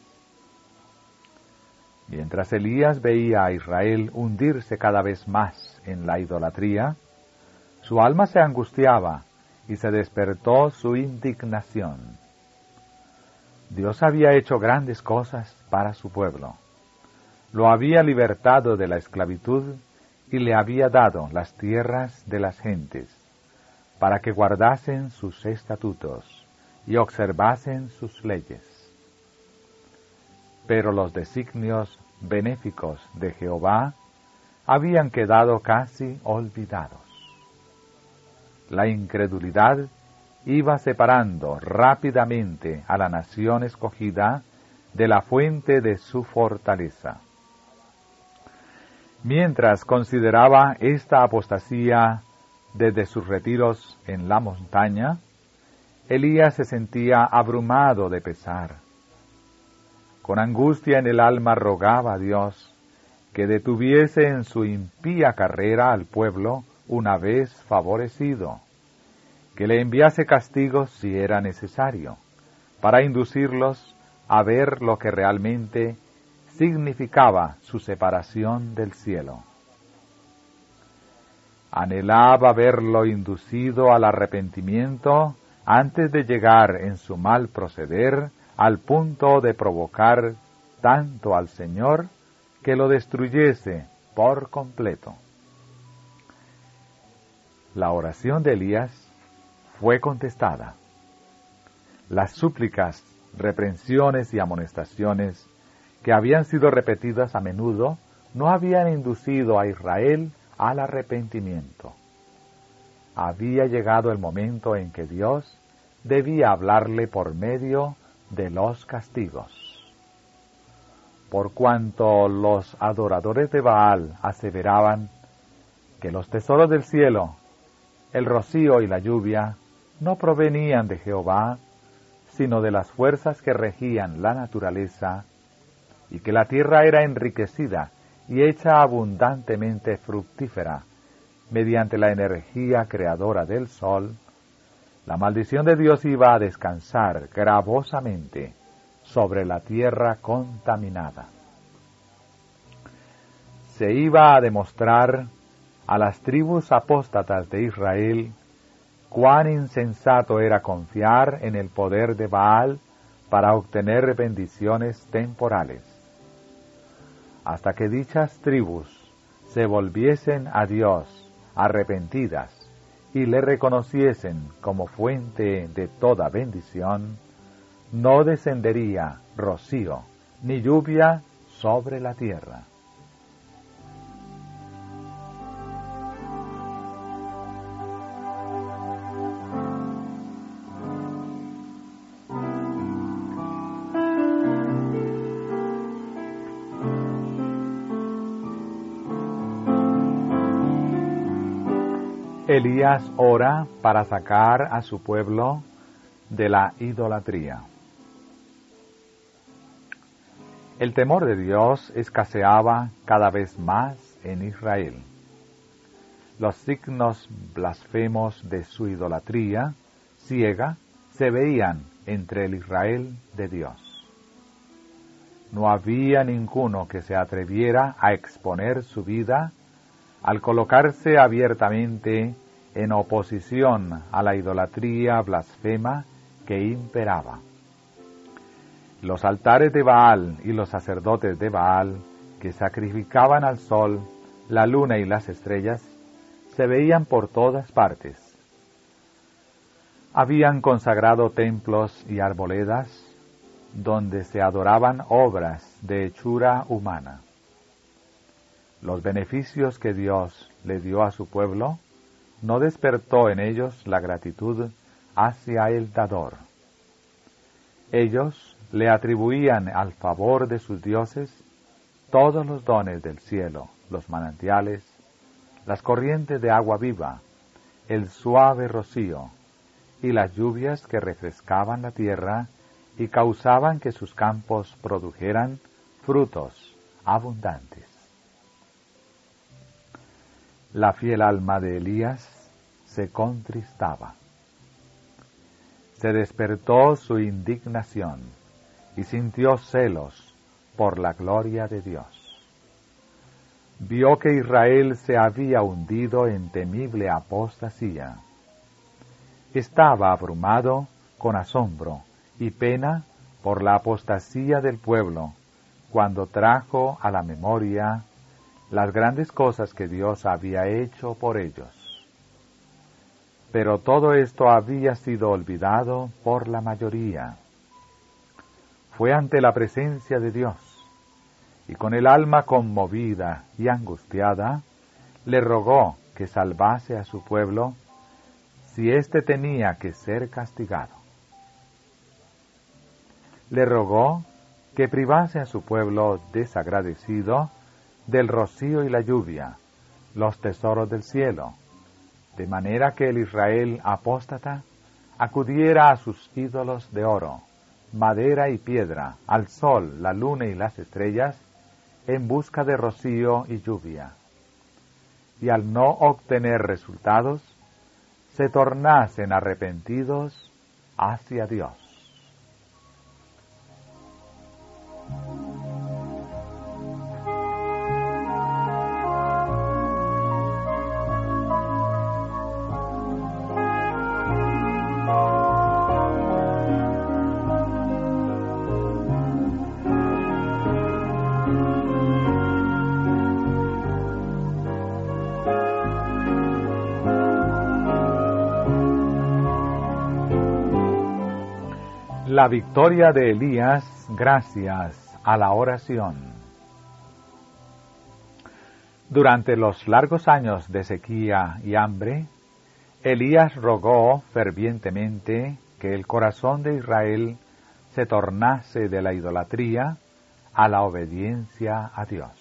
Mientras Elías veía a Israel hundirse cada vez más en la idolatría, su alma se angustiaba y se despertó su indignación. Dios había hecho grandes cosas para su pueblo. Lo había libertado de la esclavitud y le había dado las tierras de las gentes, para que guardasen sus estatutos y observasen sus leyes. Pero los designios benéficos de Jehová habían quedado casi olvidados. La incredulidad iba separando rápidamente a la nación escogida de la fuente de su fortaleza. Mientras consideraba esta apostasía desde sus retiros en la montaña, Elías se sentía abrumado de pesar. Con angustia en el alma rogaba a Dios que detuviese en su impía carrera al pueblo una vez favorecido, que le enviase castigos si era necesario, para inducirlos a ver lo que realmente significaba su separación del cielo. Anhelaba verlo inducido al arrepentimiento antes de llegar en su mal proceder al punto de provocar tanto al Señor que lo destruyese por completo. La oración de Elías fue contestada. Las súplicas, reprensiones y amonestaciones que habían sido repetidas a menudo no habían inducido a Israel al arrepentimiento. Había llegado el momento en que Dios debía hablarle por medio de los castigos. Por cuanto los adoradores de Baal aseveraban que los tesoros del cielo, el rocío y la lluvia, no provenían de Jehová, sino de las fuerzas que regían la naturaleza, y que la tierra era enriquecida y hecha abundantemente fructífera, mediante la energía creadora del sol, la maldición de Dios iba a descansar gravosamente sobre la tierra contaminada. Se iba a demostrar a las tribus apóstatas de Israel cuán insensato era confiar en el poder de Baal para obtener bendiciones temporales. Hasta que dichas tribus se volviesen a Dios arrepentidas y le reconociesen como fuente de toda bendición, no descendería rocío ni lluvia sobre la tierra. Elías ora para sacar a su pueblo de la idolatría. El temor de Dios escaseaba cada vez más en Israel. Los signos blasfemos de su idolatría ciega se veían entre el Israel de Dios. No había ninguno que se atreviera a exponer su vida al colocarse abiertamente en oposición a la idolatría blasfema que imperaba. Los altares de Baal y los sacerdotes de Baal, que sacrificaban al sol, la luna y las estrellas, se veían por todas partes. Habían consagrado templos y arboledas donde se adoraban obras de hechura humana. Los beneficios que Dios le dio a su pueblo no despertó en ellos la gratitud hacia el dador. Ellos le atribuían al favor de sus dioses todos los dones del cielo, los manantiales, las corrientes de agua viva, el suave rocío y las lluvias que refrescaban la tierra y causaban que sus campos produjeran frutos abundantes. La fiel alma de Elías se contristaba. Se despertó su indignación y sintió celos por la gloria de Dios. Vio que Israel se había hundido en temible apostasía. Estaba abrumado con asombro y pena por la apostasía del pueblo, cuando trajo a la memoria las grandes cosas que Dios había hecho por ellos. Pero todo esto había sido olvidado por la mayoría. Fue ante la presencia de Dios, y con el alma conmovida y angustiada, le rogó que salvase a su pueblo, si éste tenía que ser castigado. Le rogó que privase a su pueblo desagradecido del rocío y la lluvia, los tesoros del cielo, de manera que el Israel apóstata acudiera a sus ídolos de oro, madera y piedra, al sol, la luna y las estrellas, en busca de rocío y lluvia, y al no obtener resultados, se tornasen arrepentidos hacia Dios. La victoria de Elías gracias a la oración. Durante los largos años de sequía y hambre, Elías rogó fervientemente que el corazón de Israel se tornase de la idolatría a la obediencia a Dios.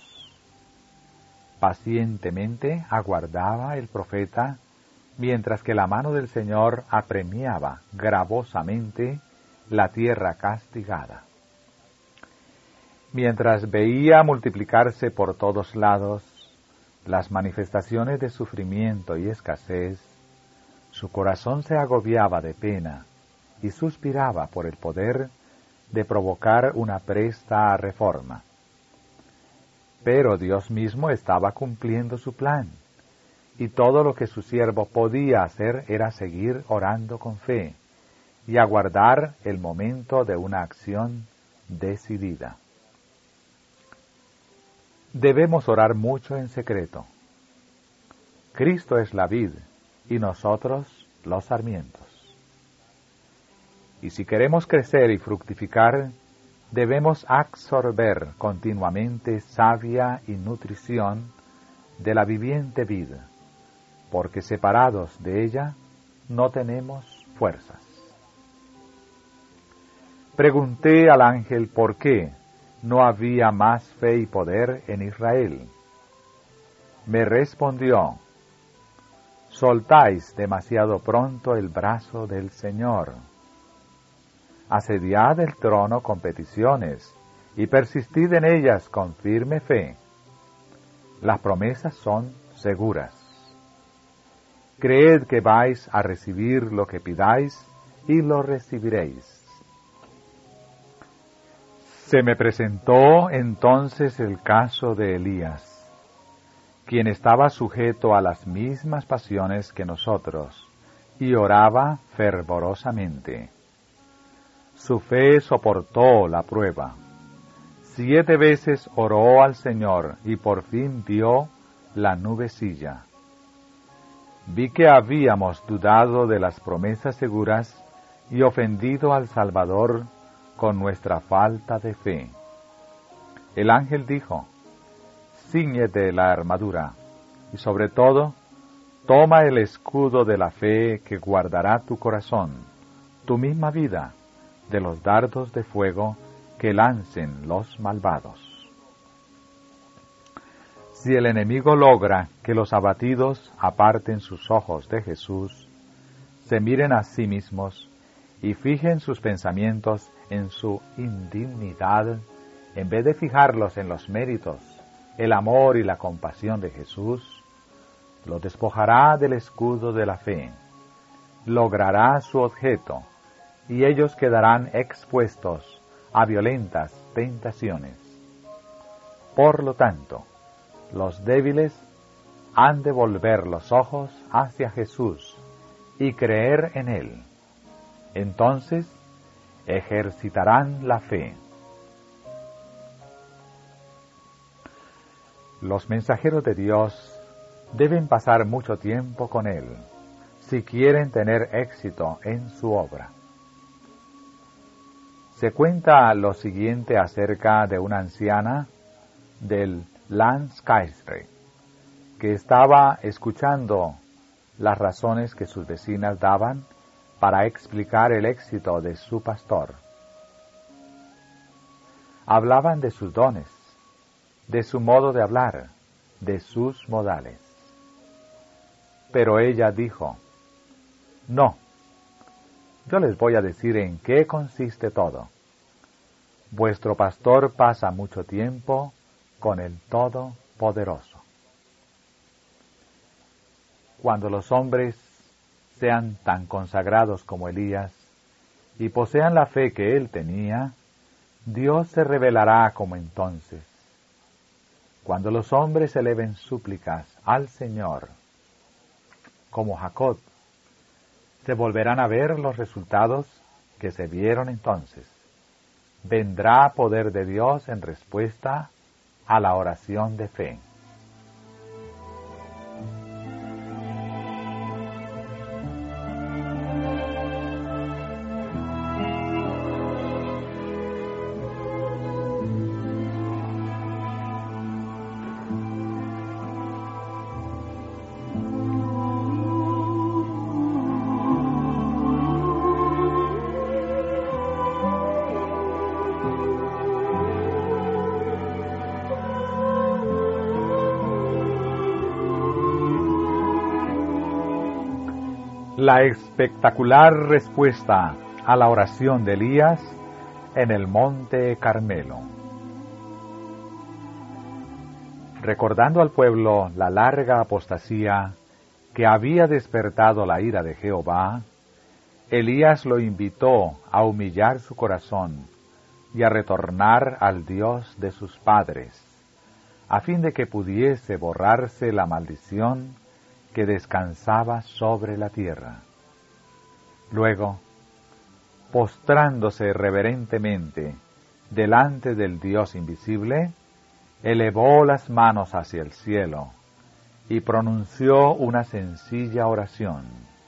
Pacientemente aguardaba el profeta, mientras que la mano del Señor apremiaba gravosamente la tierra castigada. Mientras veía multiplicarse por todos lados las manifestaciones de sufrimiento y escasez, su corazón se agobiaba de pena y suspiraba por el poder de provocar una presta reforma. Pero Dios mismo estaba cumpliendo su plan, y todo lo que su siervo podía hacer era seguir orando con fe y aguardar el momento de una acción decidida. Debemos orar mucho en secreto. Cristo es la vid y nosotros los sarmientos. Y si queremos crecer y fructificar, debemos absorber continuamente savia y nutrición de la viviente vid, porque separados de ella no tenemos fuerzas. Pregunté al ángel por qué no había más fe y poder en Israel. Me respondió: soltáis demasiado pronto el brazo del Señor. Asediad el trono con peticiones y persistid en ellas con firme fe. Las promesas son seguras. Creed que vais a recibir lo que pidáis y lo recibiréis. Se me presentó entonces el caso de Elías, quien estaba sujeto a las mismas pasiones que nosotros, y oraba fervorosamente. Su fe soportó la prueba. 7 veces oró al Señor y por fin vio la nubecilla. Vi que habíamos dudado de las promesas seguras y ofendido al Salvador con nuestra falta de fe. El ángel dijo: cíñete la armadura y sobre todo toma el escudo de la fe que guardará tu corazón, tu misma vida, de los dardos de fuego que lancen los malvados. Si el enemigo logra que los abatidos aparten sus ojos de Jesús, se miren a sí mismos y fijen sus pensamientos en su indignidad, en vez de fijarlos en los méritos, el amor y la compasión de Jesús, lo despojará del escudo de la fe, logrará su objeto, y ellos quedarán expuestos a violentas tentaciones. Por lo tanto, los débiles han de volver los ojos hacia Jesús y creer en Él. Entonces, ejercitarán la fe. Los mensajeros de Dios deben pasar mucho tiempo con Él, si quieren tener éxito en su obra. Se cuenta lo siguiente acerca de una anciana del Landkreis, que estaba escuchando las razones que sus vecinas daban para explicar el éxito de su pastor. Hablaban de sus dones, de su modo de hablar, de sus modales. Pero ella dijo: no, yo les voy a decir en qué consiste todo. Vuestro pastor pasa mucho tiempo con el Todopoderoso. Cuando los hombres sean tan consagrados como Elías y posean la fe que él tenía, Dios se revelará como entonces. Cuando los hombres eleven súplicas al Señor, como Jacob, se volverán a ver los resultados que se vieron entonces. Vendrá poder de Dios en respuesta a la oración de fe. La espectacular respuesta a la oración de Elías en el monte Carmelo. Recordando al pueblo la larga apostasía que había despertado la ira de Jehová, Elías lo invitó a humillar su corazón y a retornar al Dios de sus padres, a fin de que pudiese borrarse la maldición que descansaba sobre la tierra. Luego, postrándose reverentemente delante del Dios invisible, elevó las manos hacia el cielo y pronunció una sencilla oración.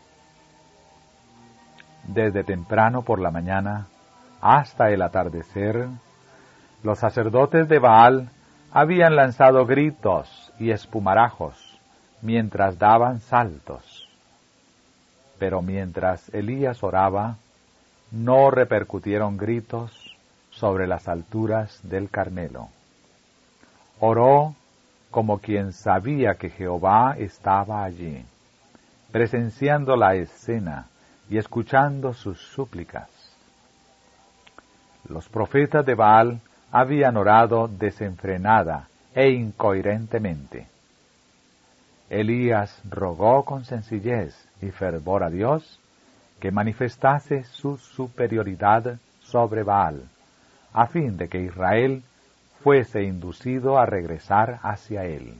Desde temprano por la mañana hasta el atardecer, los sacerdotes de Baal habían lanzado gritos y espumarajos mientras daban saltos. Pero mientras Elías oraba, no repercutieron gritos sobre las alturas del Carmelo. Oró como quien sabía que Jehová estaba allí, presenciando la escena y escuchando sus súplicas. Los profetas de Baal habían orado desenfrenada e incoherentemente. Elías rogó con sencillez y fervor a Dios que manifestase su superioridad sobre Baal, a fin de que Israel fuese inducido a regresar hacia él.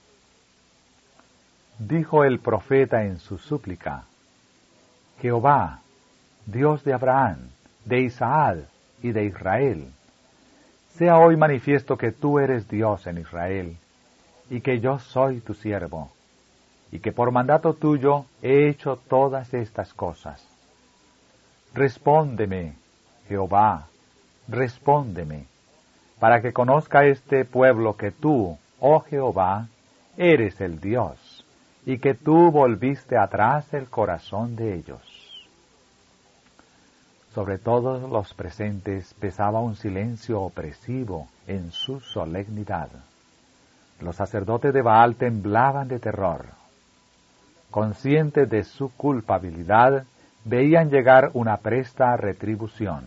Dijo el profeta en su súplica: Jehová, Dios de Abraham, de Isaac y de Israel, sea hoy manifiesto que tú eres Dios en Israel, y que yo soy tu siervo, y que por mandato tuyo he hecho todas estas cosas. Respóndeme, Jehová, respóndeme, para que conozca este pueblo que tú, oh Jehová, eres el Dios, y que tú volviste atrás el corazón de ellos. Sobre todos los presentes pesaba un silencio opresivo en su solemnidad. Los sacerdotes de Baal temblaban de terror. Conscientes de su culpabilidad, veían llegar una presta retribución.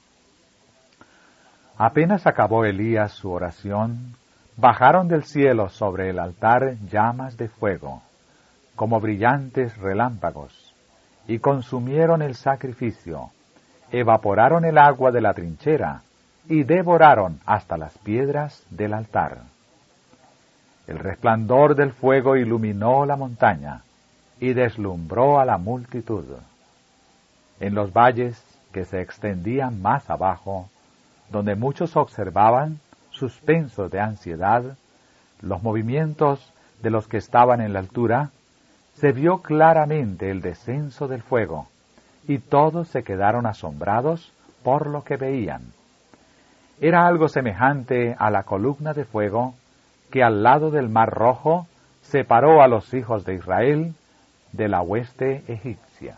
Apenas acabó Elías su oración, bajaron del cielo sobre el altar llamas de fuego, como brillantes relámpagos, y consumieron el sacrificio, evaporaron el agua de la trinchera, y devoraron hasta las piedras del altar. El resplandor del fuego iluminó la montaña, y deslumbró a la multitud. En los valles que se extendían más abajo, donde muchos observaban, suspensos de ansiedad, los movimientos de los que estaban en la altura, se vio claramente el descenso del fuego, y todos se quedaron asombrados por lo que veían. Era algo semejante a la columna de fuego que al lado del Mar Rojo separó a los hijos de Israel de la hueste egipcia.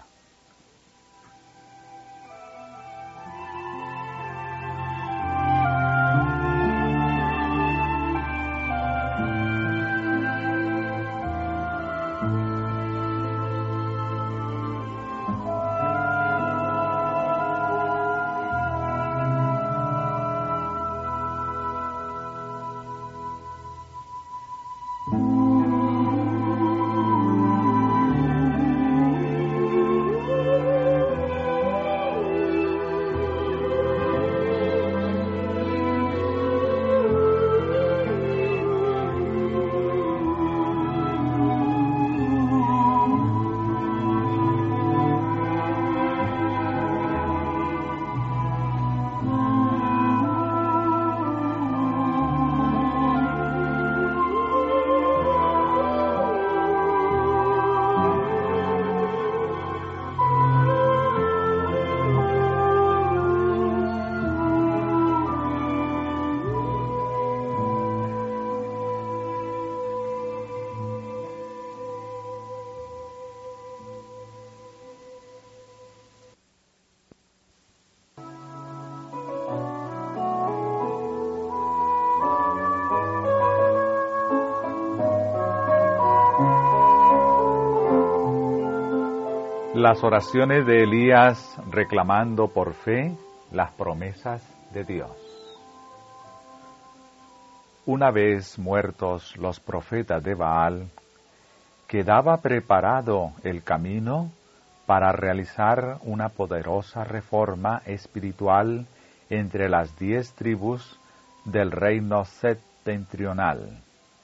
Las oraciones de Elías reclamando por fe las promesas de Dios. Una vez muertos los profetas de Baal, quedaba preparado el camino para realizar una poderosa reforma espiritual entre las 10 tribus del reino septentrional.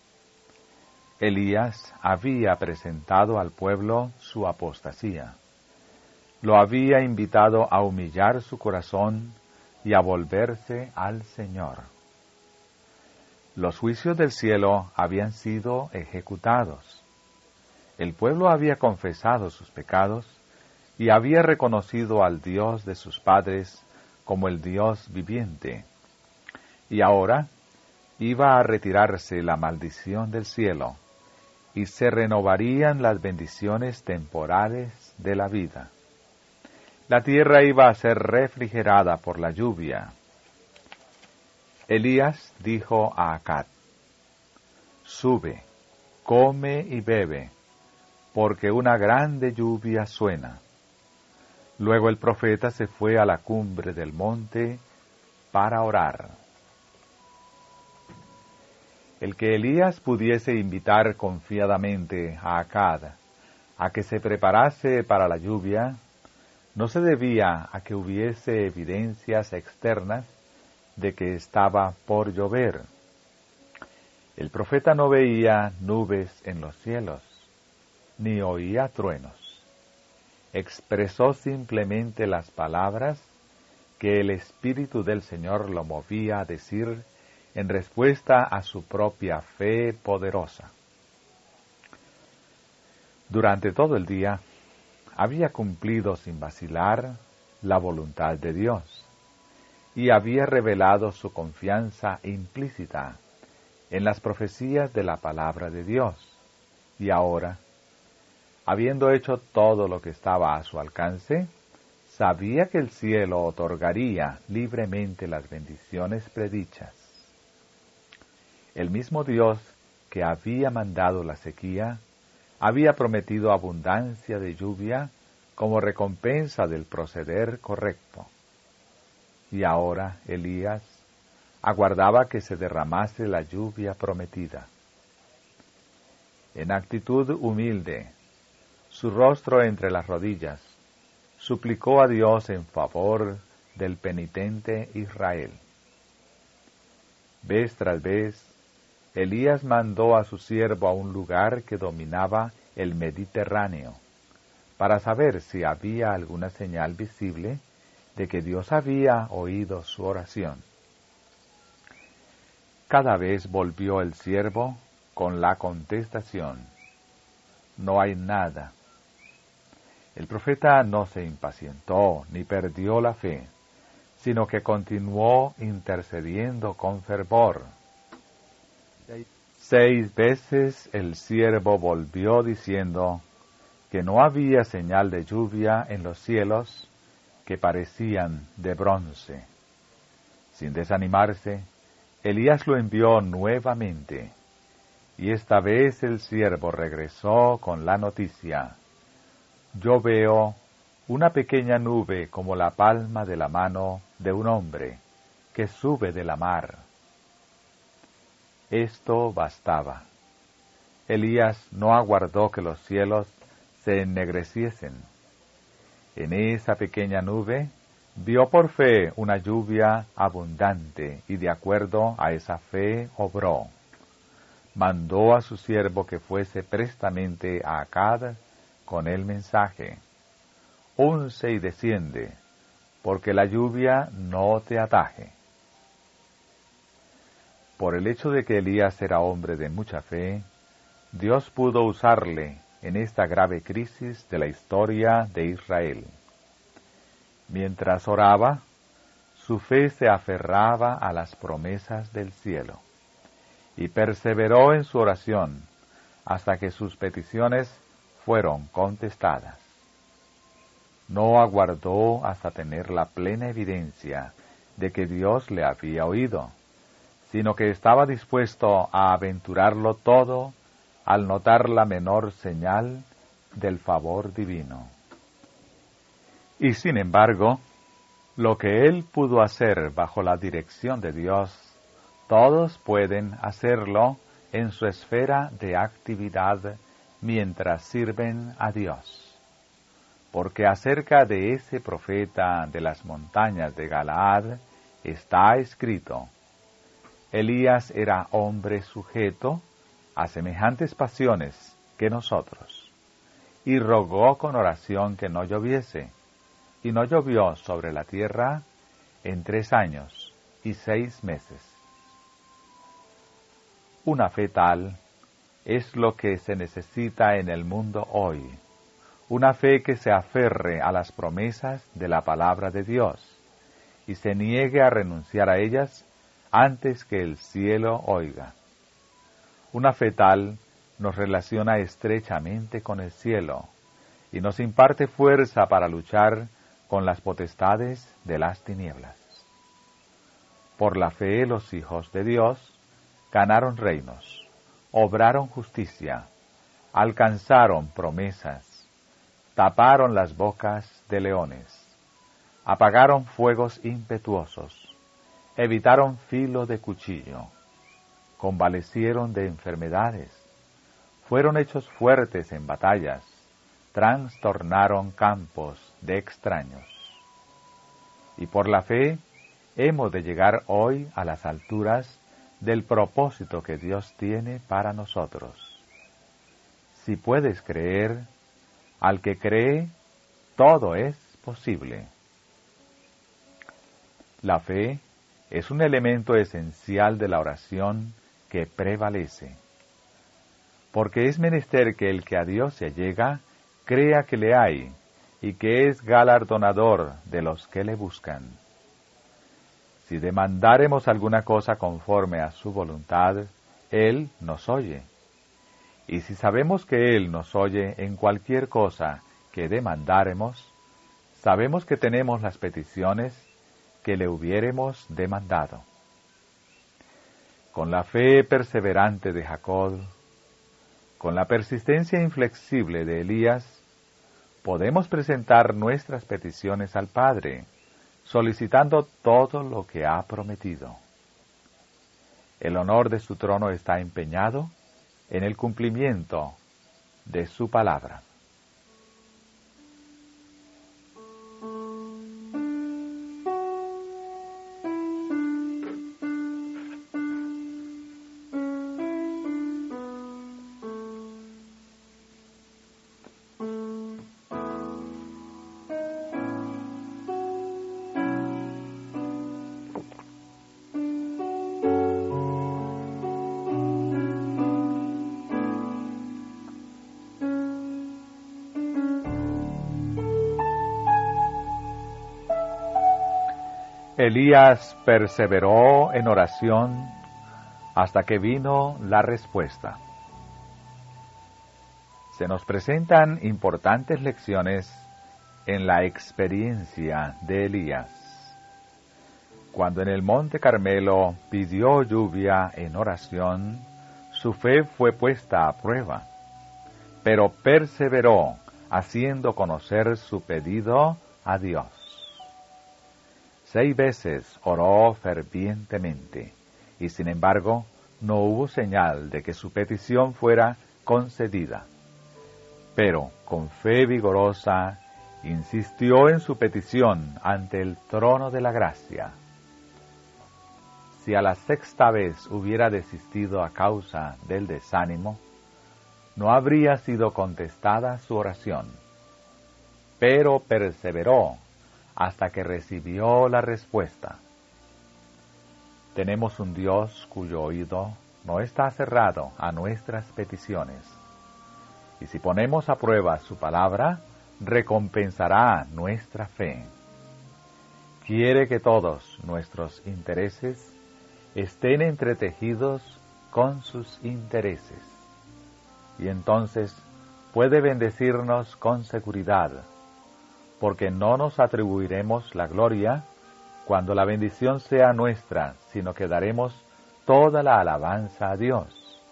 Elías había presentado al pueblo su apostasía. Lo había invitado a humillar su corazón y a volverse al Señor. Los juicios del cielo habían sido ejecutados. El pueblo había confesado sus pecados y había reconocido al Dios de sus padres como el Dios viviente. Y ahora iba a retirarse la maldición del cielo y se renovarían las bendiciones temporales de la vida. La tierra iba a ser refrigerada por la lluvia. Elías dijo a Acab: «Sube, come y bebe, porque una grande lluvia suena». Luego el profeta se fue a la cumbre del monte para orar. El que Elías pudiese invitar confiadamente a Acab a que se preparase para la lluvia no se debía a que hubiese evidencias externas de que estaba por llover. El profeta no veía nubes en los cielos, ni oía truenos. Expresó simplemente las palabras que el Espíritu del Señor lo movía a decir en respuesta a su propia fe poderosa. Durante todo el día había cumplido sin vacilar la voluntad de Dios y había revelado su confianza implícita en las profecías de la palabra de Dios. Y ahora, habiendo hecho todo lo que estaba a su alcance, sabía que el cielo otorgaría libremente las bendiciones predichas. El mismo Dios que había mandado la sequía, había prometido abundancia de lluvia como recompensa del proceder correcto. Y ahora Elías aguardaba que se derramase la lluvia prometida. En actitud humilde, su rostro entre las rodillas, suplicó a Dios en favor del penitente Israel. Vez tras vez, Elías mandó a su siervo a un lugar que dominaba el Mediterráneo, para saber si había alguna señal visible de que Dios había oído su oración. Cada vez volvió el siervo con la contestación: «No hay nada». El profeta no se impacientó ni perdió la fe, sino que continuó intercediendo con fervor. 6 veces el siervo volvió diciendo que no había señal de lluvia en los cielos, que parecían de bronce. Sin desanimarse, Elías lo envió nuevamente, y esta vez el siervo regresó con la noticia: «Yo veo una pequeña nube como la palma de la mano de un hombre que sube de la mar». Esto bastaba. Elías no aguardó que los cielos se ennegreciesen. En esa pequeña nube vio por fe una lluvia abundante y de acuerdo a esa fe obró. Mandó a su siervo que fuese prestamente a Acab con el mensaje: «Unce y desciende, porque la lluvia no te ataje». Por el hecho de que Elías era hombre de mucha fe, Dios pudo usarle en esta grave crisis de la historia de Israel. Mientras oraba, su fe se aferraba a las promesas del cielo, y perseveró en su oración hasta que sus peticiones fueron contestadas. No aguardó hasta tener la plena evidencia de que Dios le había oído, sino que estaba dispuesto a aventurarlo todo al notar la menor señal del favor divino. Y sin embargo, lo que él pudo hacer bajo la dirección de Dios Todos pueden hacerlo en su esfera de actividad mientras sirven a Dios. Porque acerca de ese profeta de las montañas de Galaad está escrito: Elías era hombre sujeto a semejantes pasiones que nosotros, y rogó con oración que no lloviese, y no llovió sobre la tierra en 3 años y 6 meses. Una fe tal es lo que se necesita en el mundo hoy, una fe que se aferre a las promesas de la palabra de Dios y se niegue a renunciar a ellas antes que el cielo oiga. Una fe tal nos relaciona estrechamente con el cielo y nos imparte fuerza para luchar con las potestades de las tinieblas. Por la fe los hijos de Dios ganaron reinos, obraron justicia, alcanzaron promesas, taparon las bocas de leones, apagaron fuegos impetuosos, evitaron filo de cuchillo, convalecieron de enfermedades, fueron hechos fuertes en batallas, trastornaron campos de extraños. Y por la fe hemos de llegar hoy a las alturas del propósito que Dios tiene para nosotros. Si puedes creer, al que cree, todo es posible. La fe es un elemento esencial de la oración que prevalece, porque es menester que el que a Dios se allega crea que le hay y que es galardonador de los que le buscan. Si demandáremos alguna cosa conforme a su voluntad, Él nos oye. Y si sabemos que Él nos oye en cualquier cosa que demandáremos, sabemos que tenemos las peticiones que le hubiéremos demandado. Con la fe perseverante de Jacob, con la persistencia inflexible de Elías, podemos presentar nuestras peticiones al Padre, solicitando todo lo que ha prometido. El honor de su trono está empeñado en el cumplimiento de su palabra. Elías perseveró en oración hasta que vino la respuesta. Se nos presentan importantes lecciones en la experiencia de Elías. Cuando en el Monte Carmelo pidió lluvia en oración, su fe fue puesta a prueba, pero perseveró haciendo conocer su pedido a Dios. 6 veces oró fervientemente, y sin embargo no hubo señal de que su petición fuera concedida. Pero con fe vigorosa insistió en su petición ante el trono de la gracia. Si a la 6ª vez hubiera desistido a causa del desánimo, no habría sido contestada su oración, pero perseveró hasta que recibió la respuesta. Tenemos un Dios cuyo oído no está cerrado a nuestras peticiones, y si ponemos a prueba su palabra, recompensará nuestra fe. Quiere que todos nuestros intereses estén entretejidos con sus intereses, y entonces puede bendecirnos con seguridad, porque no nos atribuiremos la gloria cuando la bendición sea nuestra, sino que daremos toda la alabanza a Dios.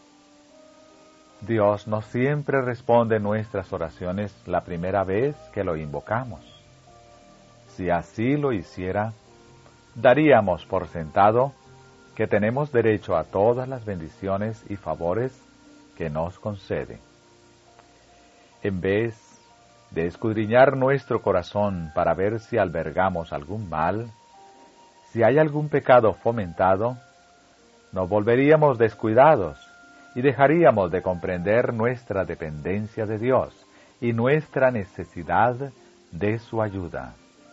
Dios no siempre responde nuestras oraciones la primera vez que lo invocamos. Si así lo hiciera, daríamos por sentado que tenemos derecho a todas las bendiciones y favores que nos concede. En vez de escudriñar nuestro corazón para ver si albergamos algún mal, si hay algún pecado fomentado, nos volveríamos descuidados y dejaríamos de comprender nuestra dependencia de Dios y nuestra necesidad de su ayuda.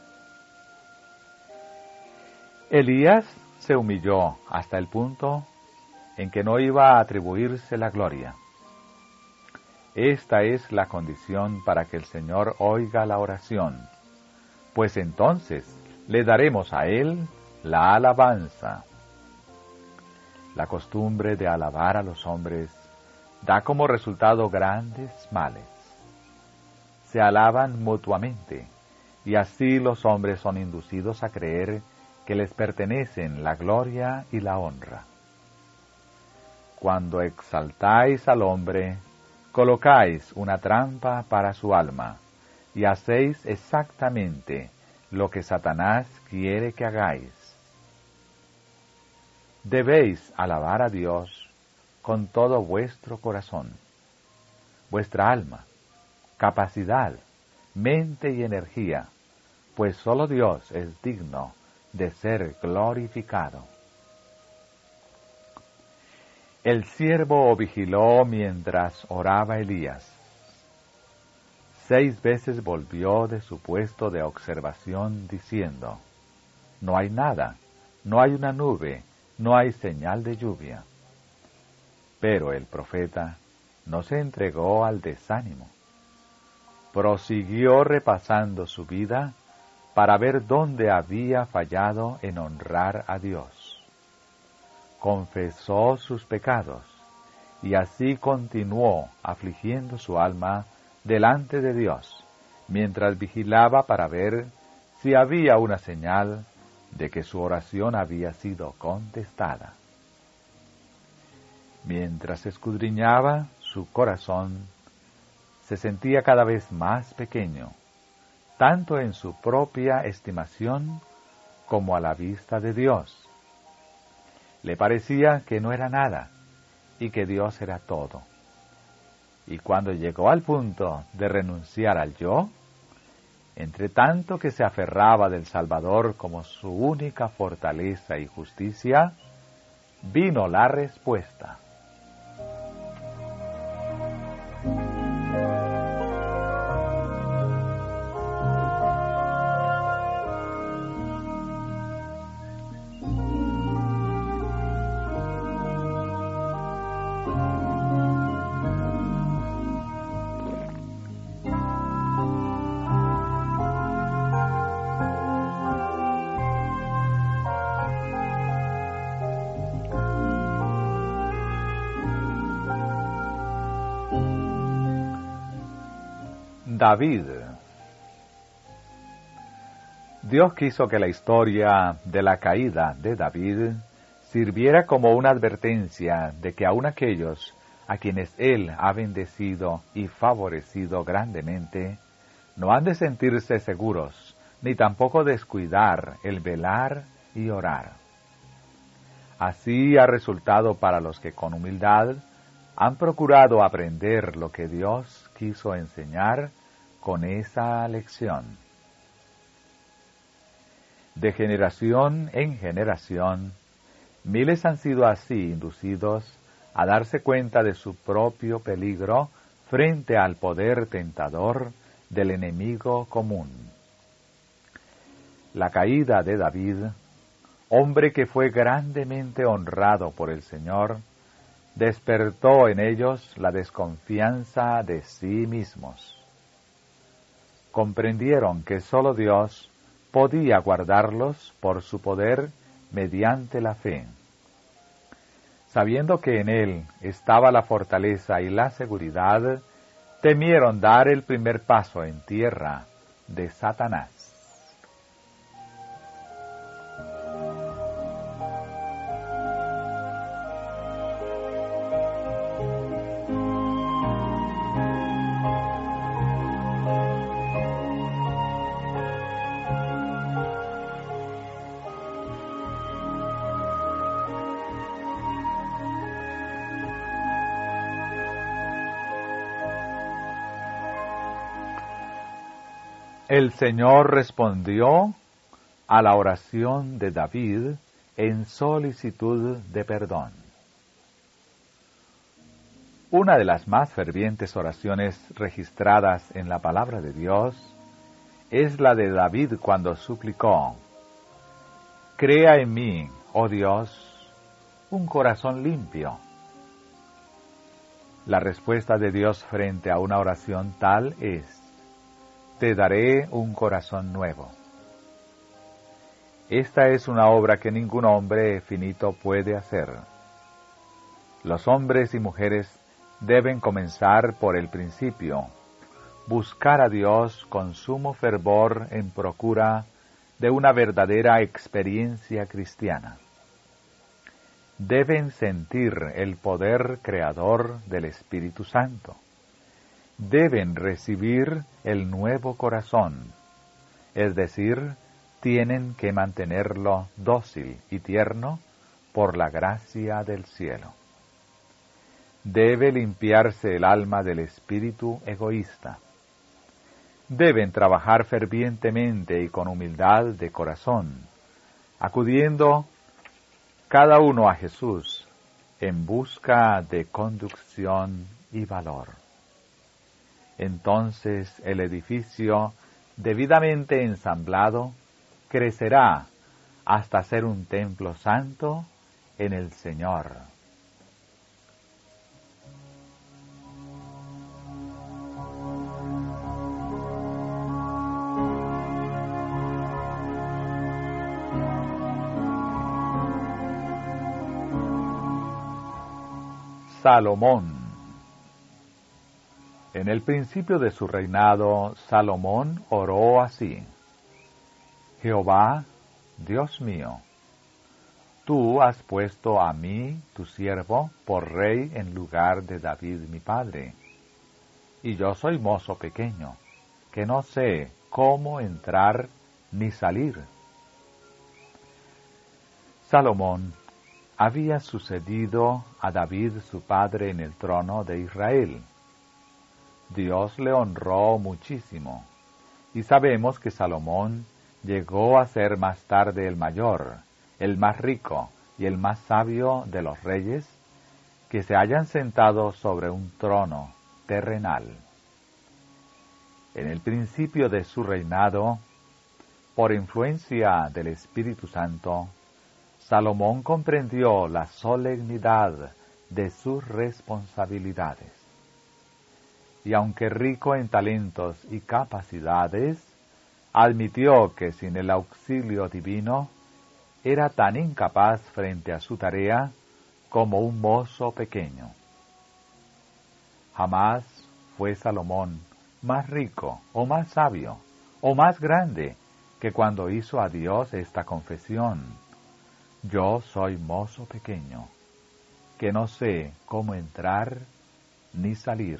Elías se humilló hasta el punto en que no iba a atribuirse la gloria. Esta es la condición para que el Señor oiga la oración, pues entonces le daremos a Él la alabanza. La costumbre de alabar a los hombres da como resultado grandes males. Se alaban mutuamente, y así los hombres son inducidos a creer que les pertenecen la gloria y la honra. Cuando exaltáis al hombre, colocáis una trampa para su alma, y hacéis exactamente lo que Satanás quiere que hagáis. Debéis alabar a Dios con todo vuestro corazón, vuestra alma, capacidad, mente y energía, pues solo Dios es digno de ser glorificado. El siervo vigiló mientras oraba Elías. 6 veces volvió de su puesto de observación diciendo: no hay nada, no hay una nube, no hay señal de lluvia. Pero el profeta no se entregó al desánimo. Prosiguió repasando su vida para ver dónde había fallado en honrar a Dios. Confesó sus pecados, y así continuó afligiendo su alma delante de Dios, mientras vigilaba para ver si había una señal de que su oración había sido contestada. Mientras escudriñaba su corazón, se sentía cada vez más pequeño, tanto en su propia estimación como a la vista de Dios. Le parecía que no era nada y que Dios era todo. Y cuando llegó al punto de renunciar al yo, entre tanto que se aferraba del Salvador como su única fortaleza y justicia, vino la respuesta. David. Dios quiso que la historia de la caída de David sirviera como una advertencia de que aun aquellos a quienes Él ha bendecido y favorecido grandemente, no han de sentirse seguros, ni tampoco descuidar el velar y orar. Así ha resultado para los que con humildad han procurado aprender lo que Dios quiso enseñar con esa lección. De generación en generación, miles han sido así inducidos a darse cuenta de su propio peligro frente al poder tentador del enemigo común. La caída de David, hombre que fue grandemente honrado por el Señor, despertó en ellos la desconfianza de sí mismos. Comprendieron que sólo Dios podía guardarlos por su poder mediante la fe. Sabiendo que en Él estaba la fortaleza y la seguridad, temieron dar el primer paso en tierra de Satanás. El Señor respondió a la oración de David en solicitud de perdón. Una de las más fervientes oraciones registradas en la palabra de Dios es la de David cuando suplicó: «Crea en mí, oh Dios, un corazón limpio». La respuesta de Dios frente a una oración tal es: «Te daré un corazón nuevo». Esta es una obra que ningún hombre finito puede hacer. Los hombres y mujeres deben comenzar por el principio, buscar a Dios con sumo fervor en procura de una verdadera experiencia cristiana. Deben sentir el poder creador del Espíritu Santo. Deben recibir el nuevo corazón, es decir, tienen que mantenerlo dócil y tierno por la gracia del cielo. Debe limpiarse el alma del espíritu egoísta. Deben trabajar fervientemente y con humildad de corazón, acudiendo cada uno a Jesús en busca de conducción y valor. Entonces el edificio, debidamente ensamblado, crecerá hasta ser un templo santo en el Señor. Salomón. En el principio de su reinado, Salomón oró así: Jehová, Dios mío, tú has puesto a mí, tu siervo, por rey en lugar de David mi padre, y yo soy mozo pequeño, que no sé cómo entrar ni salir. Salomón había sucedido a David su padre en el trono de Israel. Dios le honró muchísimo, y sabemos que Salomón llegó a ser más tarde el mayor, el más rico y el más sabio de los reyes que se hayan sentado sobre un trono terrenal. En el principio de su reinado, por influencia del Espíritu Santo, Salomón comprendió la solemnidad de sus responsabilidades. Y aunque rico en talentos y capacidades, admitió que sin el auxilio divino era tan incapaz frente a su tarea como un mozo pequeño. Jamás fue Salomón más rico o más sabio o más grande que cuando hizo a Dios esta confesión: yo soy mozo pequeño, que no sé cómo entrar ni salir.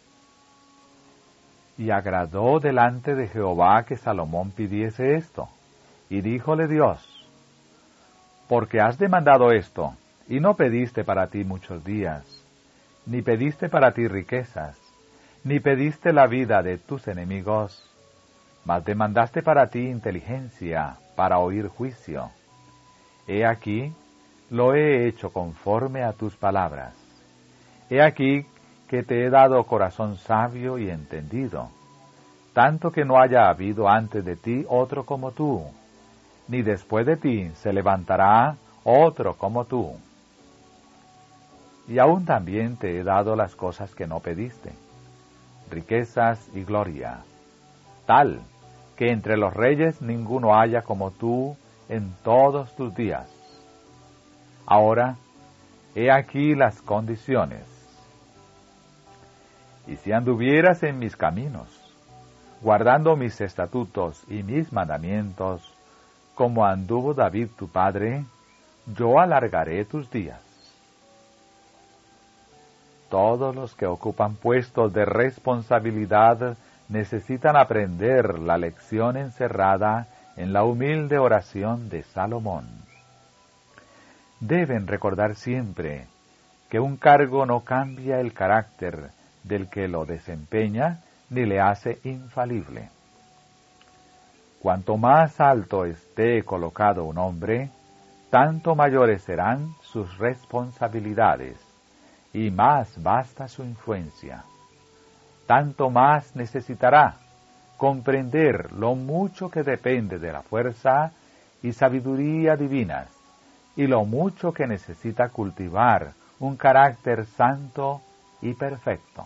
Y agradó delante de Jehová que Salomón pidiese esto, y díjole Dios: porque has demandado esto, y no pediste para ti muchos días, ni pediste para ti riquezas, ni pediste la vida de tus enemigos, mas demandaste para ti inteligencia, para oír juicio. He aquí, lo he hecho conforme a tus palabras. He aquí que te he dado corazón sabio y entendido, tanto que no haya habido antes de ti otro como tú, ni después de ti se levantará otro como tú. Y aún también te he dado las cosas que no pediste, riquezas y gloria, tal que entre los reyes ninguno haya como tú en todos tus días. Ahora, he aquí las condiciones. Y si anduvieras en mis caminos, guardando mis estatutos y mis mandamientos, como anduvo David tu padre, yo alargaré tus días. Todos los que ocupan puestos de responsabilidad necesitan aprender la lección encerrada en la humilde oración de Salomón. Deben recordar siempre que un cargo no cambia el carácter del que lo desempeña ni le hace infalible. Cuanto más alto esté colocado un hombre, tanto mayores serán sus responsabilidades y más vasta su influencia. Tanto más necesitará comprender lo mucho que depende de la fuerza y sabiduría divinas y lo mucho que necesita cultivar un carácter santo y perfecto.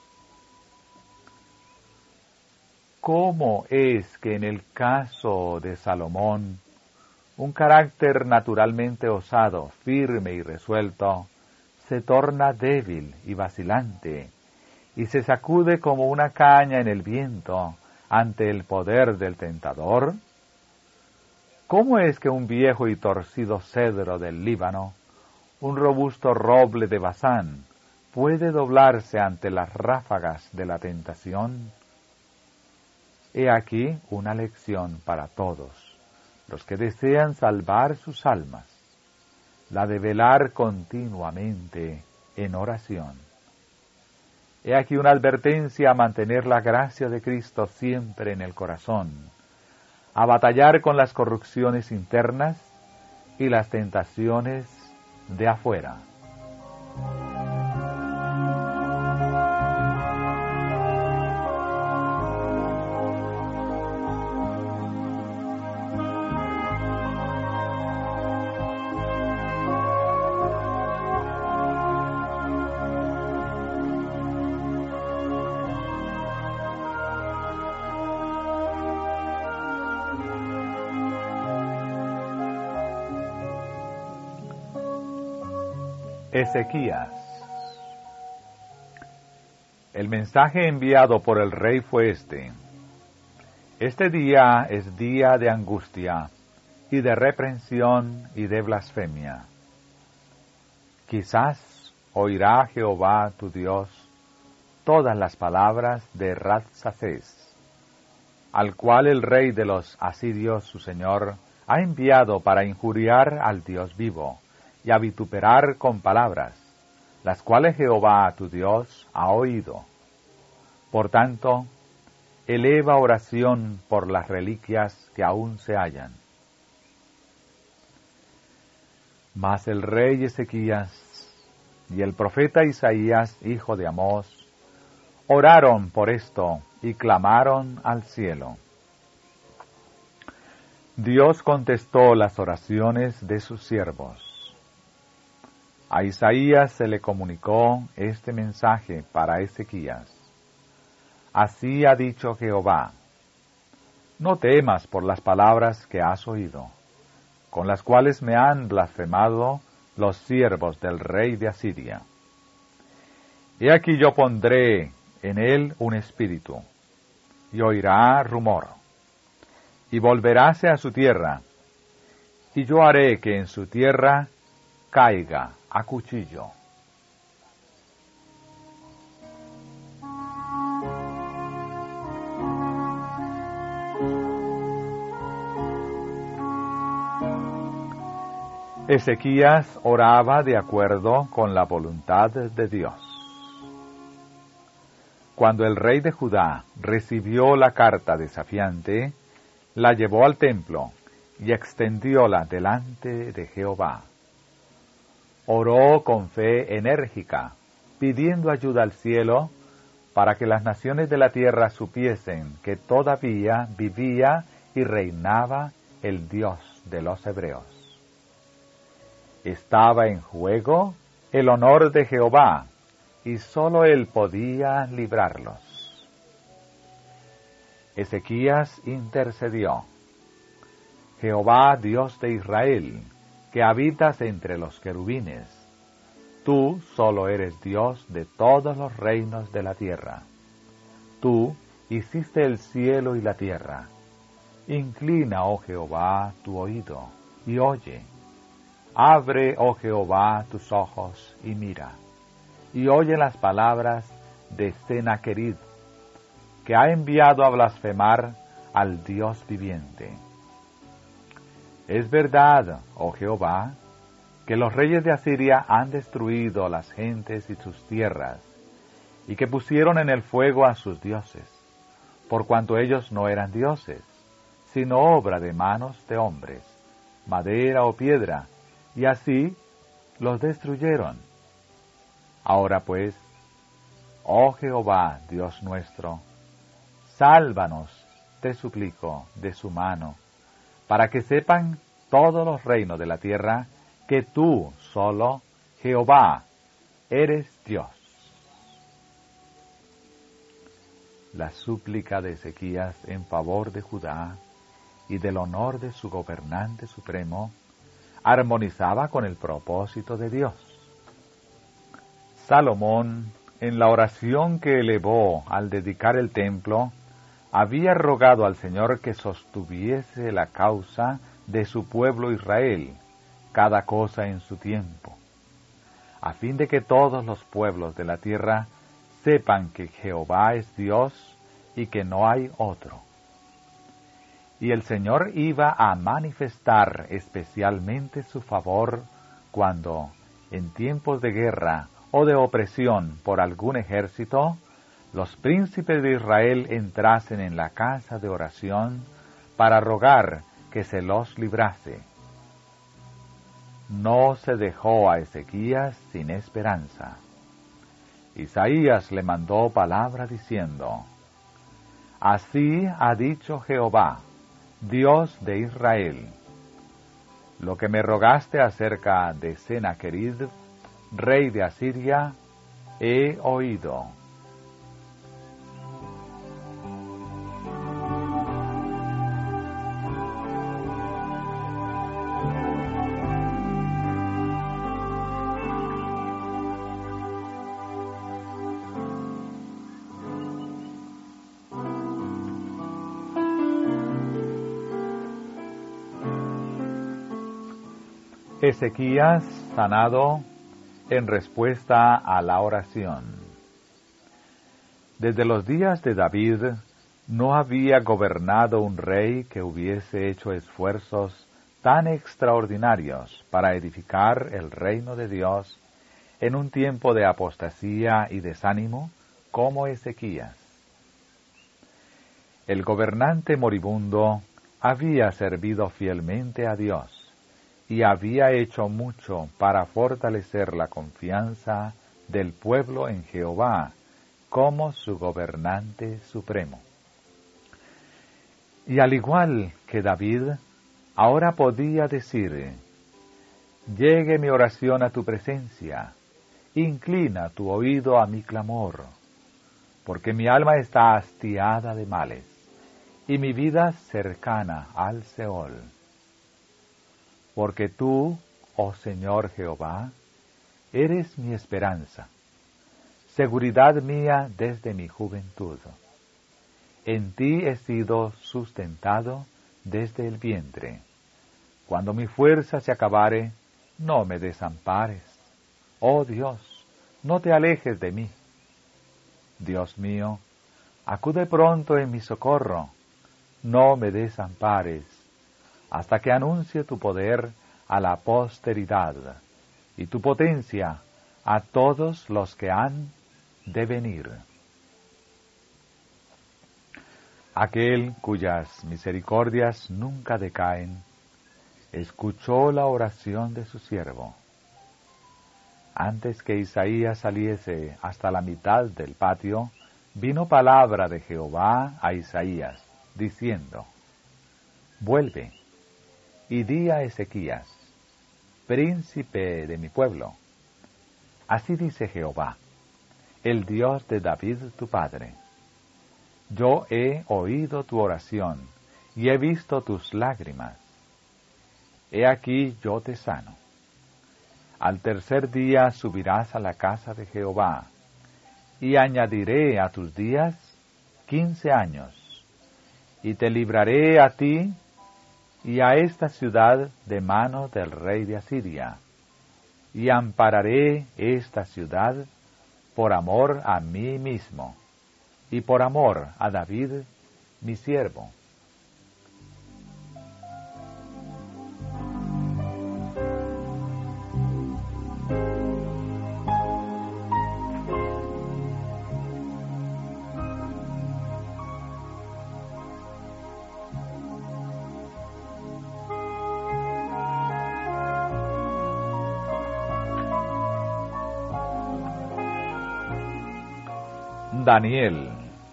¿Cómo es que en el caso de Salomón, un carácter naturalmente osado, firme y resuelto, se torna débil y vacilante, y se sacude como una caña en el viento ante el poder del tentador? ¿Cómo es que un viejo y torcido cedro del Líbano, un robusto roble de Basán, puede doblarse ante las ráfagas de la tentación? He aquí una lección para todos los que desean salvar sus almas, la de velar continuamente en oración. He aquí una advertencia a mantener la gracia de Cristo siempre en el corazón, a batallar con las corrupciones internas y las tentaciones de afuera. Ezequías. El mensaje enviado por el rey fue este: Este día es día de angustia, y de reprensión y de blasfemia. Quizás oirá Jehová tu Dios todas las palabras de Rabsacés, al cual el rey de los asirios, su señor, ha enviado para injuriar al Dios vivo, y a vituperar con palabras, las cuales Jehová tu Dios ha oído. Por tanto, eleva oración por las reliquias que aún se hallan. Mas el rey Ezequías y el profeta Isaías, hijo de Amós, oraron por esto y clamaron al cielo. Dios contestó las oraciones de sus siervos. A Isaías se le comunicó este mensaje para Ezequías. Así ha dicho Jehová: No temas por las palabras que has oído, con las cuales me han blasfemado los siervos del rey de Asiria. He aquí yo pondré en él un espíritu, y oirá rumor, y volveráse a su tierra, y yo haré que en su tierra caiga a cuchillo. Ezequías oraba de acuerdo con la voluntad de Dios. Cuando el rey de Judá recibió la carta desafiante, la llevó al templo y extendióla delante de Jehová. Oró con fe enérgica, pidiendo ayuda al cielo, para que las naciones de la tierra supiesen que todavía vivía y reinaba el Dios de los hebreos. Estaba en juego el honor de Jehová, y sólo él podía librarlos. Ezequías intercedió: Jehová, Dios de Israel, que habitas entre los querubines, tú solo eres Dios de todos los reinos de la tierra. Tú hiciste el cielo y la tierra. Inclina, oh Jehová, tu oído, y oye. Abre, oh Jehová, tus ojos, y mira, y oye las palabras de Sennacherib, que ha enviado a blasfemar al Dios viviente. Es verdad, oh Jehová, que los reyes de Asiria han destruido las gentes y sus tierras, y que pusieron en el fuego a sus dioses, por cuanto ellos no eran dioses, sino obra de manos de hombres, madera o piedra, y así los destruyeron. Ahora pues, oh Jehová, Dios nuestro, sálvanos, te suplico, de su mano, para que sepan todos los reinos de la tierra que tú solo, Jehová, eres Dios. La súplica de Ezequías en favor de Judá y del honor de su gobernante supremo armonizaba con el propósito de Dios. Salomón, en la oración que elevó al dedicar el templo, había rogado al Señor que sostuviese la causa de su pueblo Israel, cada cosa en su tiempo, a fin de que todos los pueblos de la tierra sepan que Jehová es Dios y que no hay otro. Y el Señor iba a manifestar especialmente su favor cuando, en tiempos de guerra o de opresión por algún ejército, los príncipes de Israel entrasen en la casa de oración para rogar que se los librase. No se dejó a Ezequías sin esperanza. Isaías le mandó palabra diciendo: Así ha dicho Jehová, Dios de Israel: lo que me rogaste acerca de Sennacherib, rey de Asiria, he oído. Ezequías sanado en respuesta a la oración. Desde los días de David no había gobernado un rey que hubiese hecho esfuerzos tan extraordinarios para edificar el reino de Dios en un tiempo de apostasía y desánimo como Ezequías. El gobernante moribundo había servido fielmente a Dios y había hecho mucho para fortalecer la confianza del pueblo en Jehová como su gobernante supremo. Y al igual que David, ahora podía decir: llegue mi oración a tu presencia, inclina tu oído a mi clamor, porque mi alma está hastiada de males, y mi vida cercana al Seol. Porque tú, oh Señor Jehová, eres mi esperanza, seguridad mía desde mi juventud. En ti he sido sustentado desde el vientre. Cuando mi fuerza se acabare, no me desampares. Oh Dios, no te alejes de mí. Dios mío, acude pronto en mi socorro. No me desampares, hasta que anuncie tu poder a la posteridad y tu potencia a todos los que han de venir. Aquel cuyas misericordias nunca decaen, escuchó la oración de su siervo. Antes que Isaías saliese hasta la mitad del patio, vino palabra de Jehová a Isaías, diciendo: vuelve y di a Ezequías, príncipe de mi pueblo: así dice Jehová, el Dios de David tu padre: yo he oído tu oración y he visto tus lágrimas. He aquí yo te sano. Al tercer día subirás a la casa de Jehová, y añadiré a tus días 15 años, y te libraré a ti y a esta ciudad de mano del rey de Asiria, y ampararé esta ciudad por amor a mí mismo, y por amor a David, mi siervo. Daniel.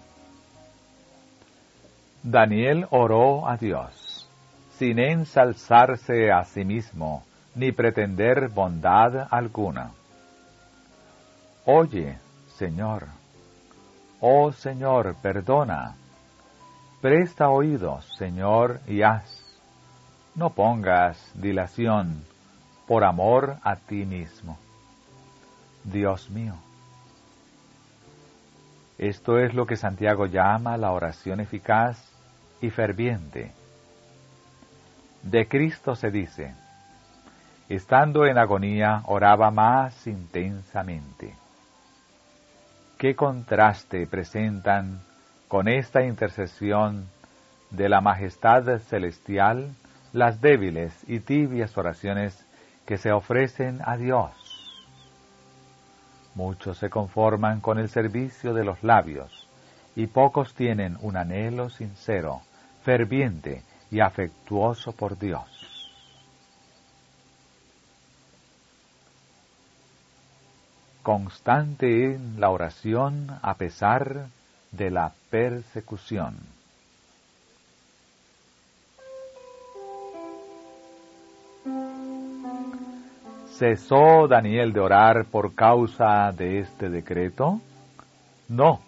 Daniel oró a Dios, sin ensalzarse a sí mismo, ni pretender bondad alguna. Oye, Señor, oh Señor, perdona. Presta oídos, Señor, y haz. No pongas dilación por amor a ti mismo. Dios mío. Esto es lo que Santiago llama la oración eficaz y ferviente. De Cristo se dice, estando en agonía, oraba más intensamente. ¿Qué contraste presentan con esta intercesión de la majestad celestial las débiles y tibias oraciones que se ofrecen a Dios? Muchos se conforman con el servicio de los labios, y pocos tienen un anhelo sincero, ferviente y afectuoso por Dios. Constante en la oración a pesar de la persecución. ¿Cesó Daniel de orar por causa de este decreto? No.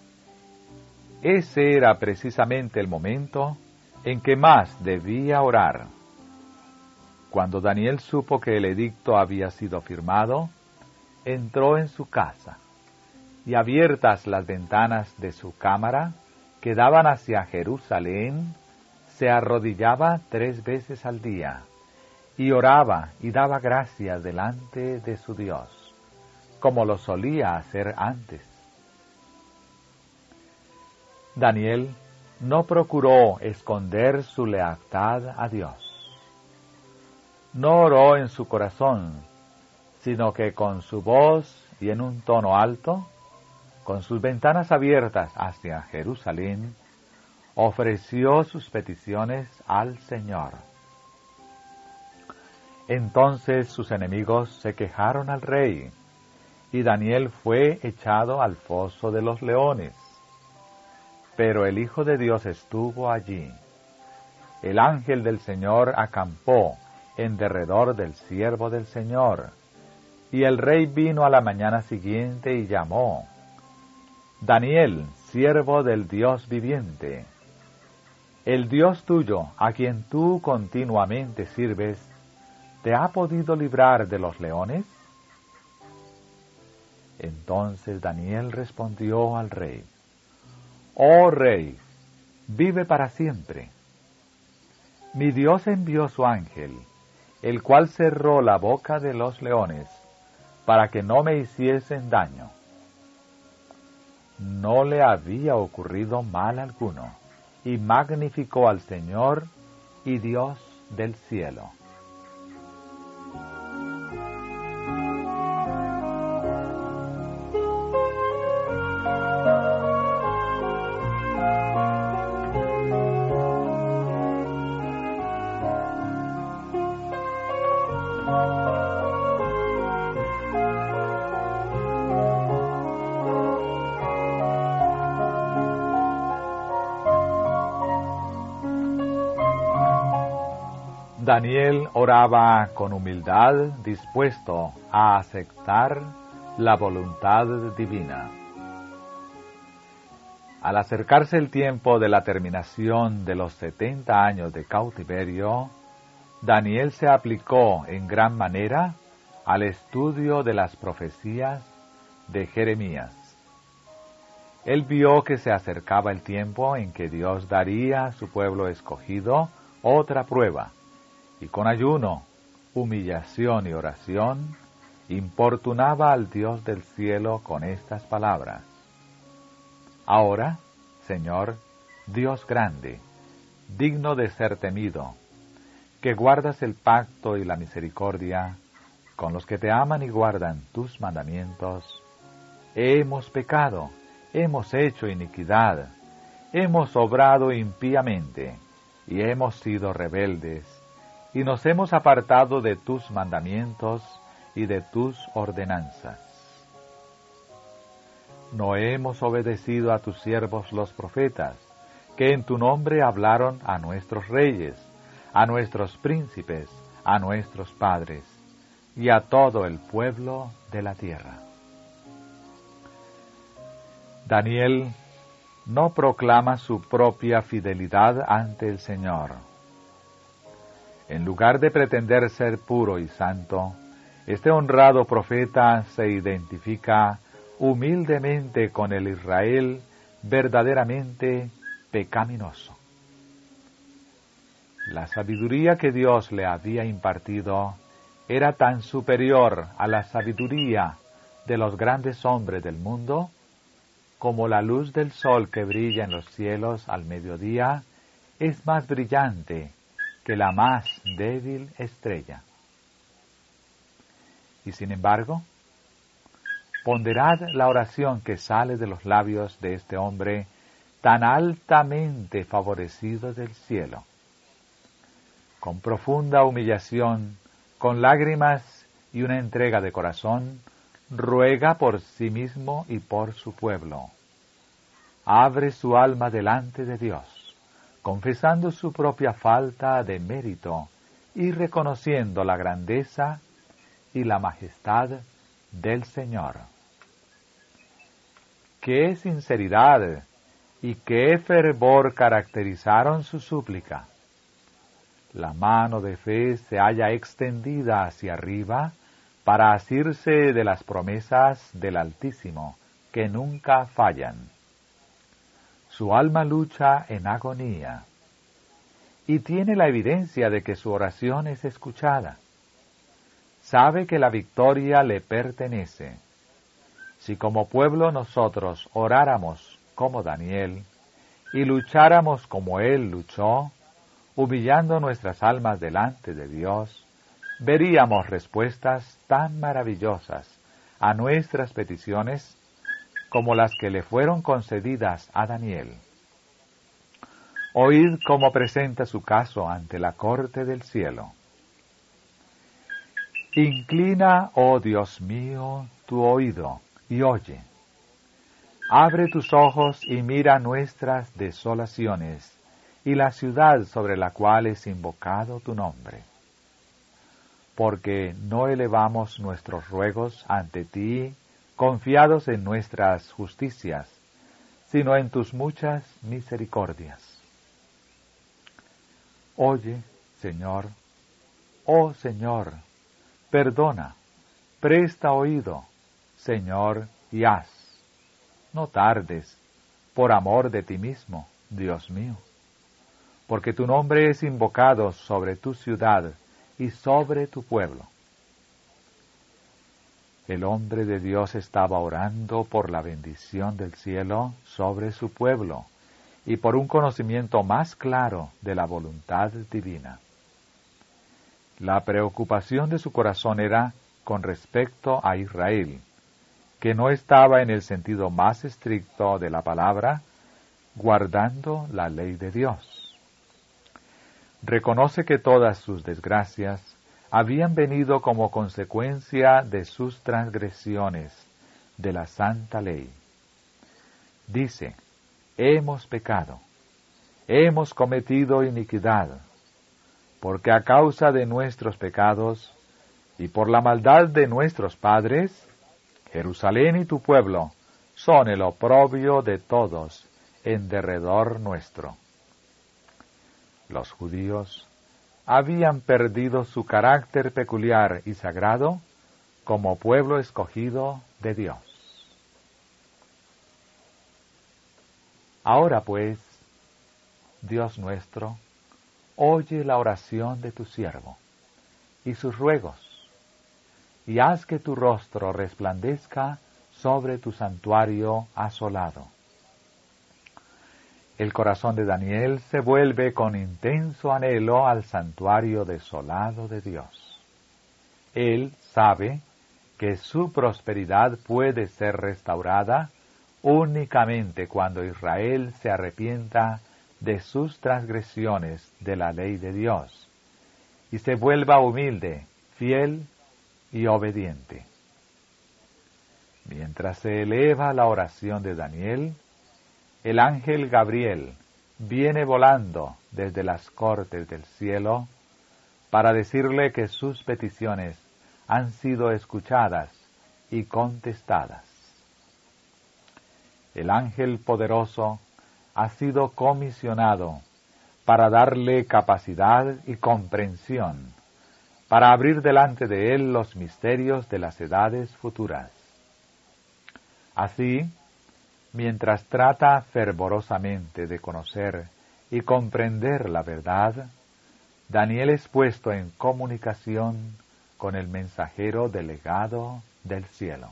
Ese era precisamente el momento en que más debía orar. Cuando Daniel supo que el edicto había sido firmado, entró en su casa, y abiertas las ventanas de su cámara, que daban hacia Jerusalén, se arrodillaba 3 veces al día, y oraba y daba gracias delante de su Dios, como lo solía hacer antes. Daniel no procuró esconder su lealtad a Dios. No oró en su corazón, sino que con su voz y en un tono alto, con sus ventanas abiertas hacia Jerusalén, ofreció sus peticiones al Señor. Entonces sus enemigos se quejaron al rey, y Daniel fue echado al foso de los leones. Pero el Hijo de Dios estuvo allí. El ángel del Señor acampó en derredor del siervo del Señor, y el rey vino a la mañana siguiente y llamó: Daniel, siervo del Dios viviente, el Dios tuyo, a quien tú continuamente sirves, ¿te ha podido librar de los leones? Entonces Daniel respondió al rey: Oh rey, vive para siempre. Mi Dios envió su ángel, el cual cerró la boca de los leones, para que no me hiciesen daño. No le había ocurrido mal alguno, y magnificó al Señor y Dios del cielo. Daniel oraba con humildad, dispuesto a aceptar la voluntad divina. Al acercarse el tiempo de la terminación de los 70 años de cautiverio, Daniel se aplicó en gran manera al estudio de las profecías de Jeremías. Él vio que se acercaba el tiempo en que Dios daría a su pueblo escogido otra prueba, y con ayuno, humillación y oración, importunaba al Dios del cielo con estas palabras: Ahora, Señor, Dios grande, digno de ser temido, que guardas el pacto y la misericordia con los que te aman y guardan tus mandamientos, hemos pecado, hemos hecho iniquidad, hemos obrado impíamente, y hemos sido rebeldes, y nos hemos apartado de tus mandamientos y de tus ordenanzas. ¿no hemos obedecido a tus siervos los profetas, que en tu nombre hablaron a nuestros reyes, a nuestros príncipes, a nuestros padres, y a todo el pueblo de la tierra? Daniel no proclama su propia fidelidad ante el Señor. En lugar de pretender ser puro y santo, este honrado profeta se identifica humildemente con el Israel verdaderamente pecaminoso. La sabiduría que Dios le había impartido era tan superior a la sabiduría de los grandes hombres del mundo como la luz del sol que brilla en los cielos al mediodía es más brillante que la más débil estrella. Y sin embargo, ponderad la oración que sale de los labios de este hombre tan altamente favorecido del cielo. Con profunda humillación, con lágrimas y una entrega de corazón, ruega por sí mismo y por su pueblo. Abre su alma delante de Dios, confesando su propia falta de mérito y reconociendo la grandeza y la majestad del Señor. ¡Qué sinceridad y qué fervor caracterizaron su súplica! La mano de fe se halla extendida hacia arriba para asirse de las promesas del Altísimo, que nunca fallan. Su alma lucha en agonía y tiene la evidencia de que su oración es escuchada. Sabe que la victoria le pertenece. Si como pueblo nosotros oráramos como Daniel y lucháramos como él luchó, humillando nuestras almas delante de Dios, veríamos respuestas tan maravillosas a nuestras peticiones como las que le fueron concedidas a Daniel. Oíd cómo presenta su caso ante la corte del cielo. Inclina, oh Dios mío, tu oído y oye. Abre tus ojos y mira nuestras desolaciones y la ciudad sobre la cual es invocado tu nombre. Porque no elevamos nuestros ruegos ante ti, confiados en nuestras justicias, sino en tus muchas misericordias. Oye, Señor, oh Señor, perdona, presta oído, Señor, y haz. No tardes, por amor de ti mismo, Dios mío, porque tu nombre es invocado sobre tu ciudad y sobre tu pueblo. El hombre de Dios estaba orando por la bendición del cielo sobre su pueblo y por un conocimiento más claro de la voluntad divina. La preocupación de su corazón era con respecto a Israel, que no estaba en el sentido más estricto de la palabra, guardando la ley de Dios. Reconoce que todas sus desgracias habían venido como consecuencia de sus transgresiones de la santa ley. Dice, hemos pecado, hemos cometido iniquidad, porque a causa de nuestros pecados y por la maldad de nuestros padres, Jerusalén y tu pueblo son el oprobio de todos en derredor nuestro. Los judíos habían perdido su carácter peculiar y sagrado como pueblo escogido de Dios. Ahora pues, Dios nuestro, oye la oración de tu siervo y sus ruegos, y haz que tu rostro resplandezca sobre tu santuario asolado. El corazón de Daniel se vuelve con intenso anhelo al santuario desolado de Dios. Él sabe que su prosperidad puede ser restaurada únicamente cuando Israel se arrepienta de sus transgresiones de la ley de Dios y se vuelva humilde, fiel y obediente. Mientras se eleva la oración de Daniel, el ángel Gabriel viene volando desde las cortes del cielo para decirle que sus peticiones han sido escuchadas y contestadas. El ángel poderoso ha sido comisionado para darle capacidad y comprensión, para abrir delante de él los misterios de las edades futuras. Así, mientras trata fervorosamente de conocer y comprender la verdad, Daniel es puesto en comunicación con el mensajero delegado del cielo.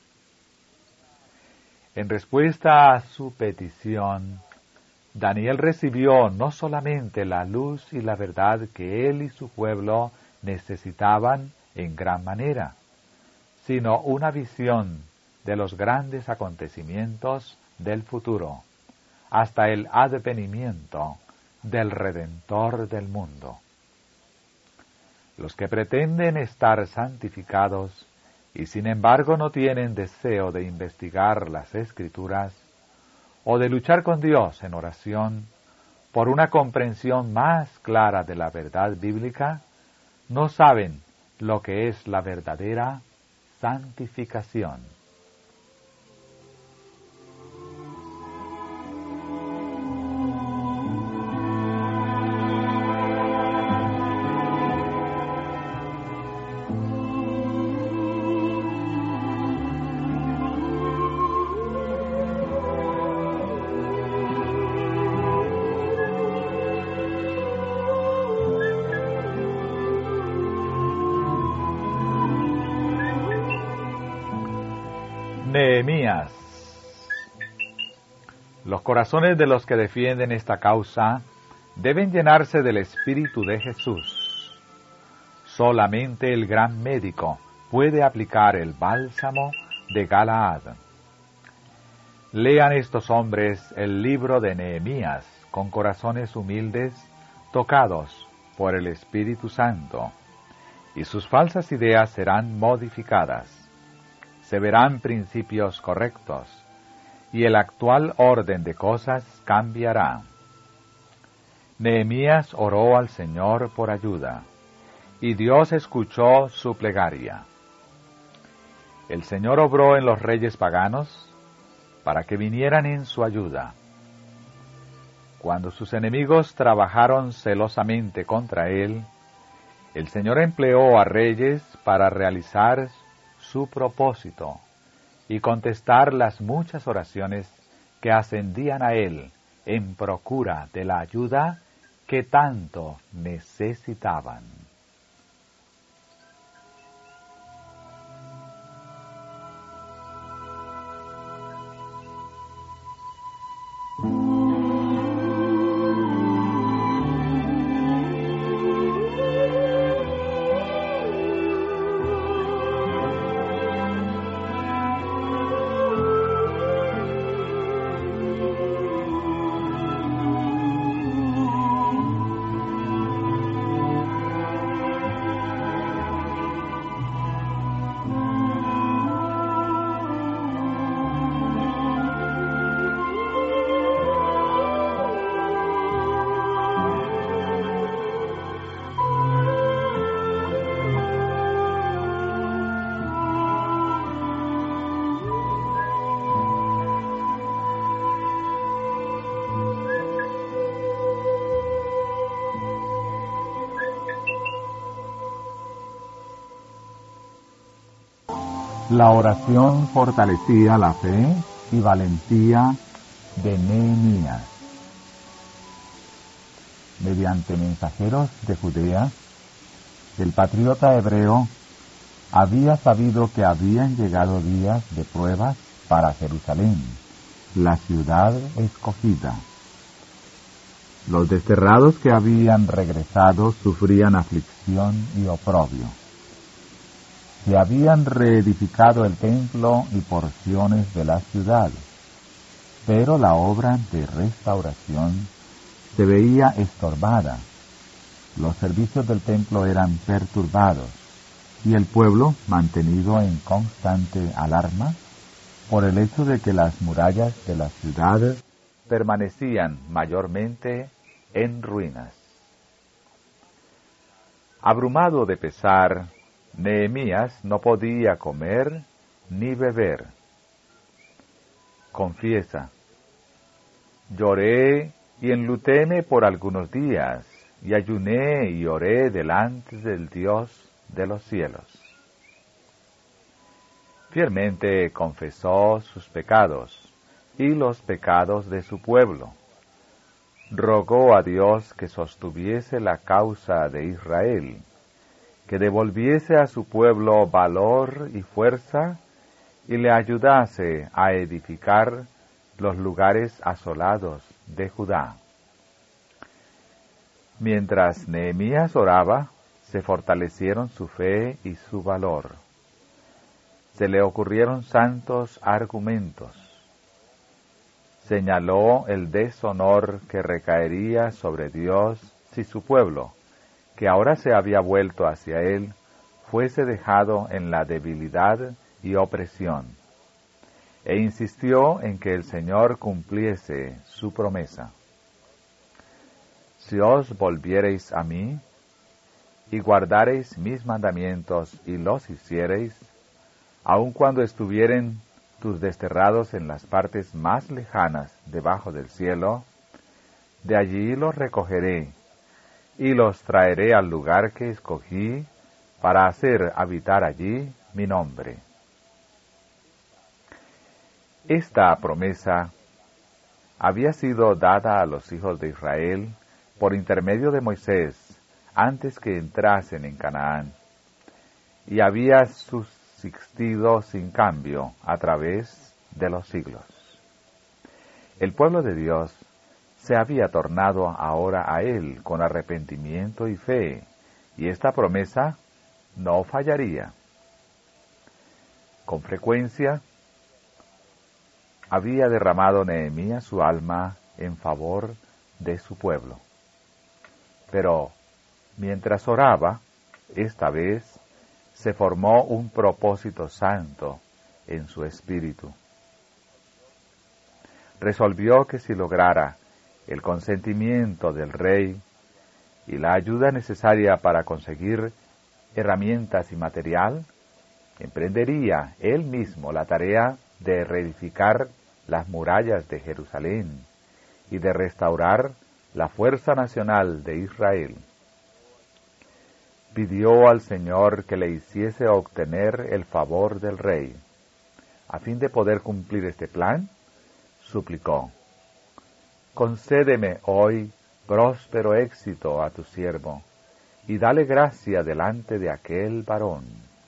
En respuesta a su petición, Daniel recibió no solamente la luz y la verdad que él y su pueblo necesitaban en gran manera, sino una visión de los grandes acontecimientos del futuro, hasta el advenimiento del Redentor del mundo. Los que pretenden estar santificados y sin embargo no tienen deseo de investigar las Escrituras o de luchar con Dios en oración por una comprensión más clara de la verdad bíblica, no saben lo que es la verdadera santificación. Nehemías. Los corazones de los que defienden esta causa deben llenarse del Espíritu de Jesús. Solamente el gran médico puede aplicar el bálsamo de Galaad. Lean estos hombres el libro de Nehemías con corazones humildes, tocados por el Espíritu Santo, y sus falsas ideas serán modificadas. Se verán principios correctos, y el actual orden de cosas cambiará. Nehemías oró al Señor por ayuda, y Dios escuchó su plegaria. El Señor obró en los reyes paganos para que vinieran en su ayuda. Cuando sus enemigos trabajaron celosamente contra él, el Señor empleó a reyes para realizar su propósito y contestar las muchas oraciones que ascendían a él en procura de la ayuda que tanto necesitaban. La oración fortalecía la fe y valentía de Nehemías. Mediante mensajeros de Judea, el patriota hebreo había sabido que habían llegado días de pruebas para Jerusalén, la ciudad escogida. Los desterrados que habían regresado sufrían aflicción y oprobio. Se habían reedificado el templo y porciones de la ciudad, pero la obra de restauración se veía estorbada. Los servicios del templo eran perturbados, y el pueblo, mantenido en constante alarma, por el hecho de que las murallas de la ciudad permanecían mayormente en ruinas. Abrumado de pesar, Nehemías no podía comer ni beber. Confiesa: lloré y enlutéme por algunos días, y ayuné y oré delante del Dios de los cielos. Fielmente confesó sus pecados y los pecados de su pueblo. Rogó a Dios que sostuviese la causa de Israel, que devolviese a su pueblo valor y fuerza, y le ayudase a edificar los lugares asolados de Judá. Mientras Nehemías oraba, se fortalecieron su fe y su valor. Se le ocurrieron santos argumentos. Señaló el deshonor que recaería sobre Dios si su pueblo, que ahora se había vuelto hacia él, fuese dejado en la debilidad y opresión, e insistió en que el Señor cumpliese su promesa. Si os volviereis a mí, y guardareis mis mandamientos y los hiciereis, aun cuando estuvieren tus desterrados en las partes más lejanas debajo del cielo, de allí los recogeré, y los traeré al lugar que escogí para hacer habitar allí mi nombre. Esta promesa había sido dada a los hijos de Israel por intermedio de Moisés antes que entrasen en Canaán, y había subsistido sin cambio a través de los siglos. El pueblo de Dios se había tornado ahora a él con arrepentimiento y fe, y esta promesa no fallaría. Con frecuencia había derramado Nehemías su alma en favor de su pueblo. Pero mientras oraba, esta vez se formó un propósito santo en su espíritu. Resolvió que si lograra el consentimiento del rey y la ayuda necesaria para conseguir herramientas y material, emprendería él mismo la tarea de reedificar las murallas de Jerusalén y de restaurar la fuerza nacional de Israel. Pidió al Señor que le hiciese obtener el favor del rey. A fin de poder cumplir este plan, suplicó: concédeme hoy próspero éxito a tu siervo, y dale gracia delante de aquel varón.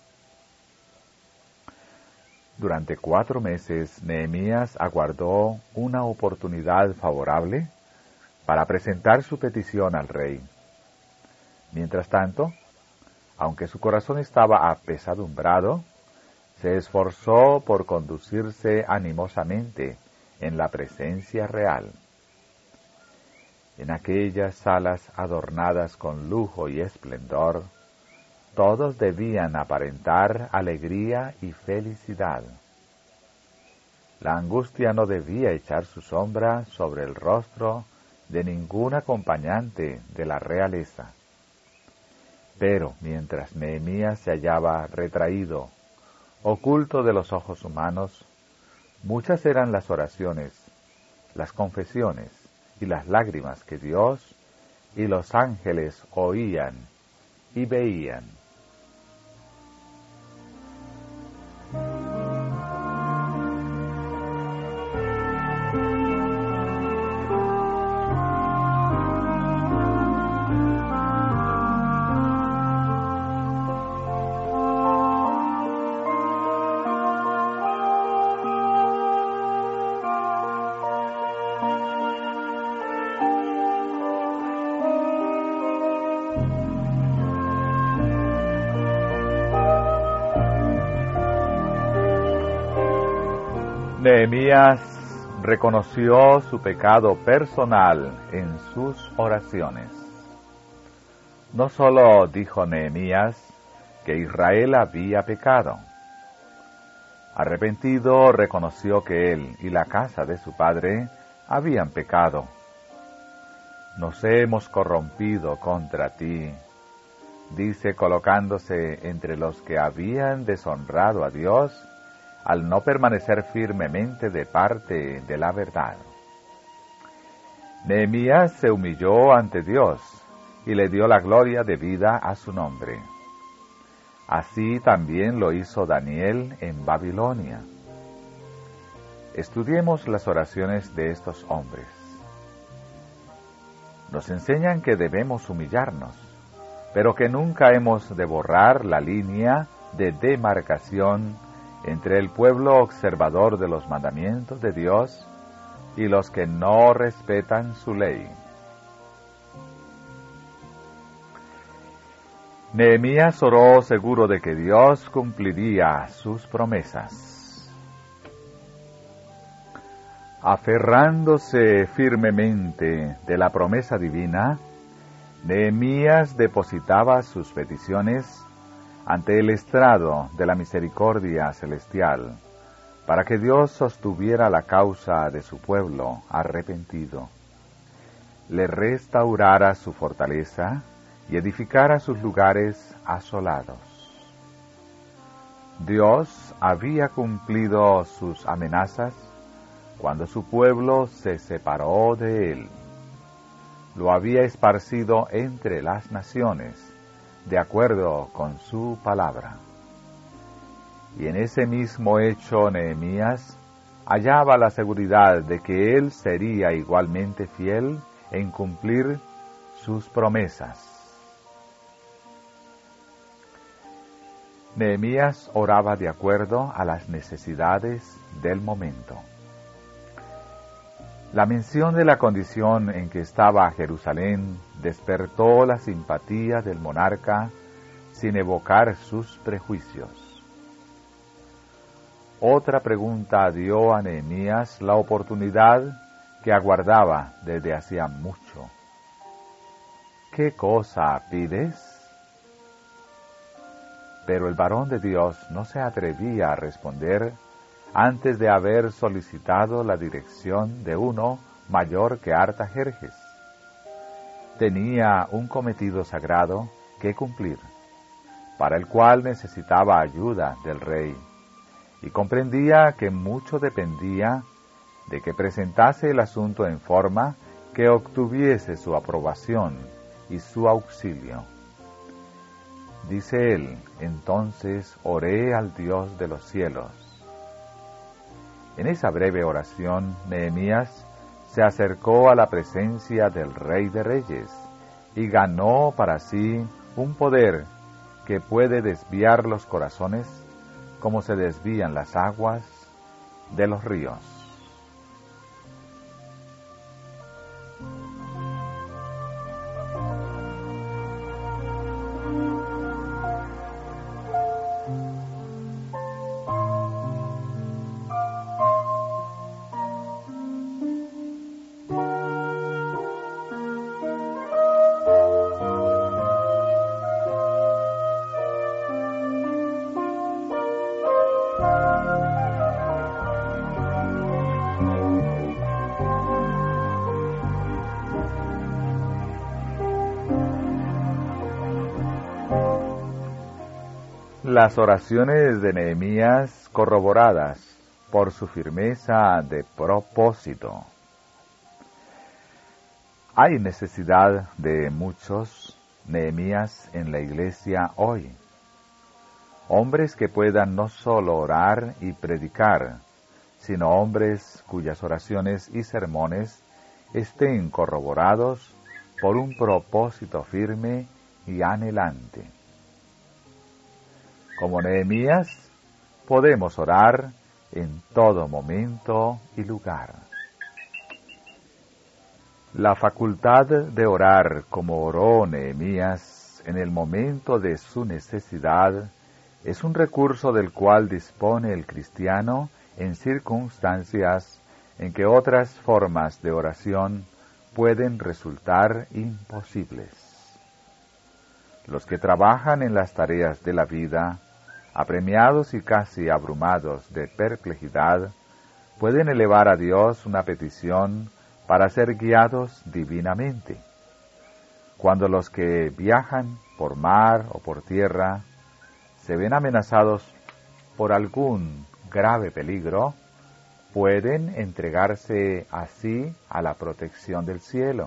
Durante 4 meses, Nehemías aguardó una oportunidad favorable para presentar su petición al rey. Mientras tanto, aunque su corazón estaba apesadumbrado, se esforzó por conducirse animosamente en la presencia real. En aquellas salas adornadas con lujo y esplendor, todos debían aparentar alegría y felicidad. La angustia no debía echar su sombra sobre el rostro de ningún acompañante de la realeza. Pero mientras Nehemías se hallaba retraído, oculto de los ojos humanos, muchas eran las oraciones, las confesiones y las lágrimas que Dios y los ángeles oían y veían. Nehemías reconoció su pecado personal en sus oraciones. No solo dijo Nehemías que Israel había pecado, Arrepentido, reconoció que él y la casa de su padre habían pecado. Nos hemos corrompido contra ti, dice, colocándose entre los que habían deshonrado a Dios al no permanecer firmemente de parte de la verdad. Nehemías se humilló ante Dios y le dio la gloria debida a su nombre. Así también lo hizo Daniel en Babilonia. Estudiemos las oraciones de estos hombres. Nos enseñan que debemos humillarnos, pero que nunca hemos de borrar la línea de demarcación entre el pueblo observador de los mandamientos de Dios y los que no respetan su ley. Nehemías oró seguro de que Dios cumpliría sus promesas. Aferrándose firmemente de la promesa divina, Nehemías depositaba sus peticiones ante el estrado de la misericordia celestial, para que Dios sostuviera la causa de su pueblo arrepentido, le restaurara su fortaleza y edificara sus lugares asolados. Dios había cumplido sus amenazas cuando su pueblo se separó de él. Lo había esparcido entre las naciones, de acuerdo con su palabra. Y en ese mismo hecho Nehemías hallaba la seguridad de que él sería igualmente fiel en cumplir sus promesas. Nehemías oraba de acuerdo a las necesidades del momento. La mención de la condición en que estaba Jerusalén despertó la simpatía del monarca sin evocar sus prejuicios. Otra pregunta dio a Nehemías la oportunidad que aguardaba desde hacía mucho. ¿Qué cosa pides? Pero el varón de Dios no se atrevía a responder antes de haber solicitado la dirección de uno mayor que Artajerjes. Tenía un cometido sagrado que cumplir, para el cual necesitaba ayuda del rey, y comprendía que mucho dependía de que presentase el asunto en forma que obtuviese su aprobación y su auxilio. Dice él, entonces oré al Dios de los cielos. En esa breve oración, Nehemías se acercó a la presencia del Rey de Reyes y ganó para sí un poder que puede desviar los corazones como se desvían las aguas de los ríos. Las oraciones de Nehemías corroboradas por su firmeza de propósito. Hay necesidad de muchos Nehemías en la iglesia hoy. Hombres que puedan no solo orar y predicar, sino hombres cuyas oraciones y sermones estén corroborados por un propósito firme y anhelante. Como Nehemías, podemos orar en todo momento y lugar. La facultad de orar como oró Nehemías en el momento de su necesidad es un recurso del cual dispone el cristiano en circunstancias en que otras formas de oración pueden resultar imposibles. Los que trabajan en las tareas de la vida apremiados y casi abrumados de perplejidad, pueden elevar a Dios una petición para ser guiados divinamente. Cuando los que viajan por mar o por tierra se ven amenazados por algún grave peligro, pueden entregarse así a la protección del cielo.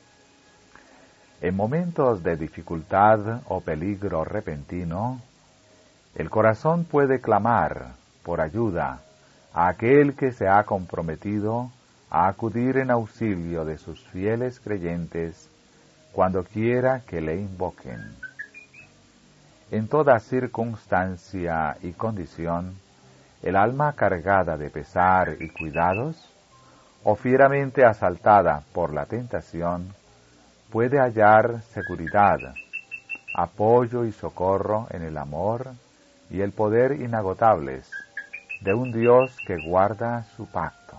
En momentos de dificultad o peligro repentino, el corazón puede clamar por ayuda a aquel que se ha comprometido a acudir en auxilio de sus fieles creyentes cuando quiera que le invoquen. En toda circunstancia y condición, el alma cargada de pesar y cuidados, o fieramente asaltada por la tentación, puede hallar seguridad, apoyo y socorro en el amor y el poder inagotables de un Dios que guarda su pacto.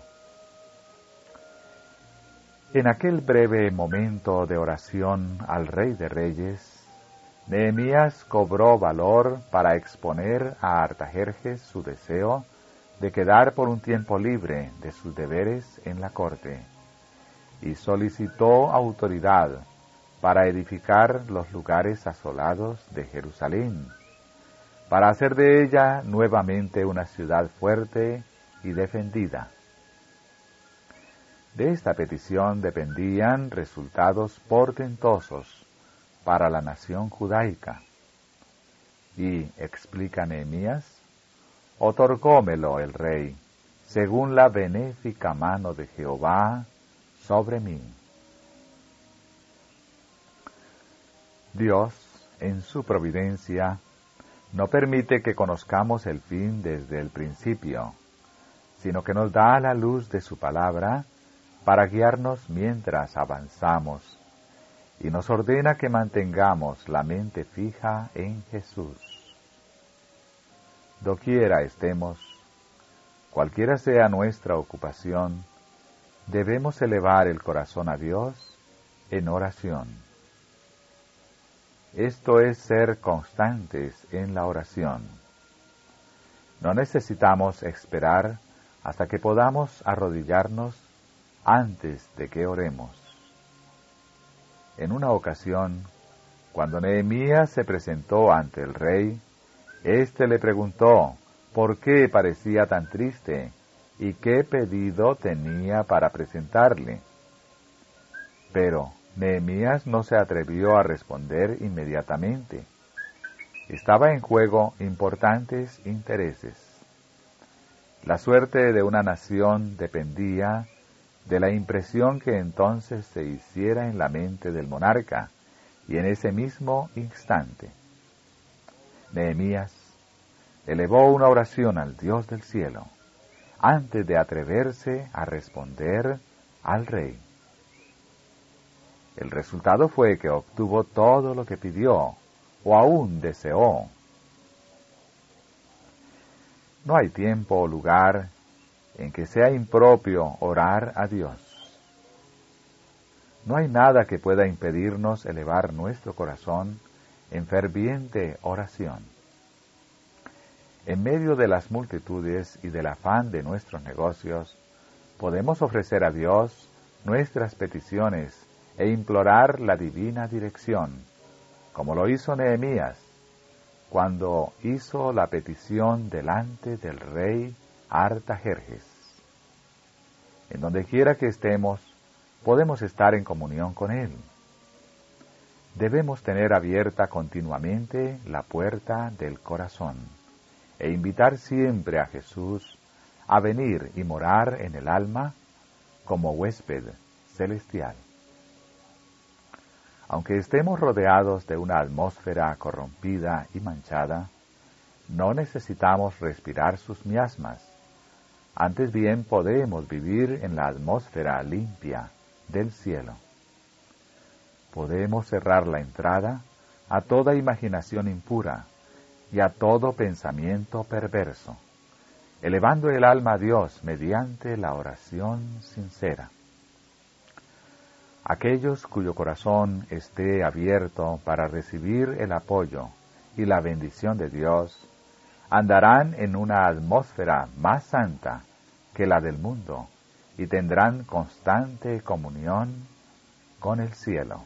En aquel breve momento de oración al Rey de Reyes, Nehemías cobró valor para exponer a Artajerjes su deseo de quedar por un tiempo libre de sus deberes en la corte, y solicitó autoridad para edificar los lugares asolados de Jerusalén, para hacer de ella nuevamente una ciudad fuerte y defendida. De esta petición dependían resultados portentosos para la nación judaica. Y, explica Nehemías, otorgómelo el rey, según la benéfica mano de Jehová sobre mí. Dios, en su providencia, no permite que conozcamos el fin desde el principio, sino que nos da la luz de su palabra para guiarnos mientras avanzamos, y nos ordena que mantengamos la mente fija en Jesús. Doquiera estemos, cualquiera sea nuestra ocupación, debemos elevar el corazón a Dios en oración. Esto es ser constantes en la oración. No necesitamos esperar hasta que podamos arrodillarnos antes de que oremos. En una ocasión, cuando Nehemías se presentó ante el rey, éste le preguntó por qué parecía tan triste y qué pedido tenía para presentarle. Pero Nehemías no se atrevió a responder inmediatamente. Estaba en juego importantes intereses. La suerte de una nación dependía de la impresión que entonces se hiciera en la mente del monarca, y en ese mismo instante, Nehemías elevó una oración al Dios del cielo, antes de atreverse a responder al rey. El resultado fue que obtuvo todo lo que pidió, o aún deseó. No hay tiempo o lugar en que sea impropio orar a Dios. No hay nada que pueda impedirnos elevar nuestro corazón en ferviente oración. En medio de las multitudes y del afán de nuestros negocios, podemos ofrecer a Dios nuestras peticiones e implorar la divina dirección, como lo hizo Nehemías, cuando hizo la petición delante del rey Artajerjes. En donde quiera que estemos, podemos estar en comunión con él. Debemos tener abierta continuamente la puerta del corazón e invitar siempre a Jesús a venir y morar en el alma como huésped celestial. Aunque estemos rodeados de una atmósfera corrompida y manchada, no necesitamos respirar sus miasmas. Antes bien podemos vivir en la atmósfera limpia del cielo. Podemos cerrar la entrada a toda imaginación impura y a todo pensamiento perverso, elevando el alma a Dios mediante la oración sincera. Aquellos cuyo corazón esté abierto para recibir el apoyo y la bendición de Dios, Andarán en una atmósfera más santa que la del mundo y tendrán constante comunión con el cielo.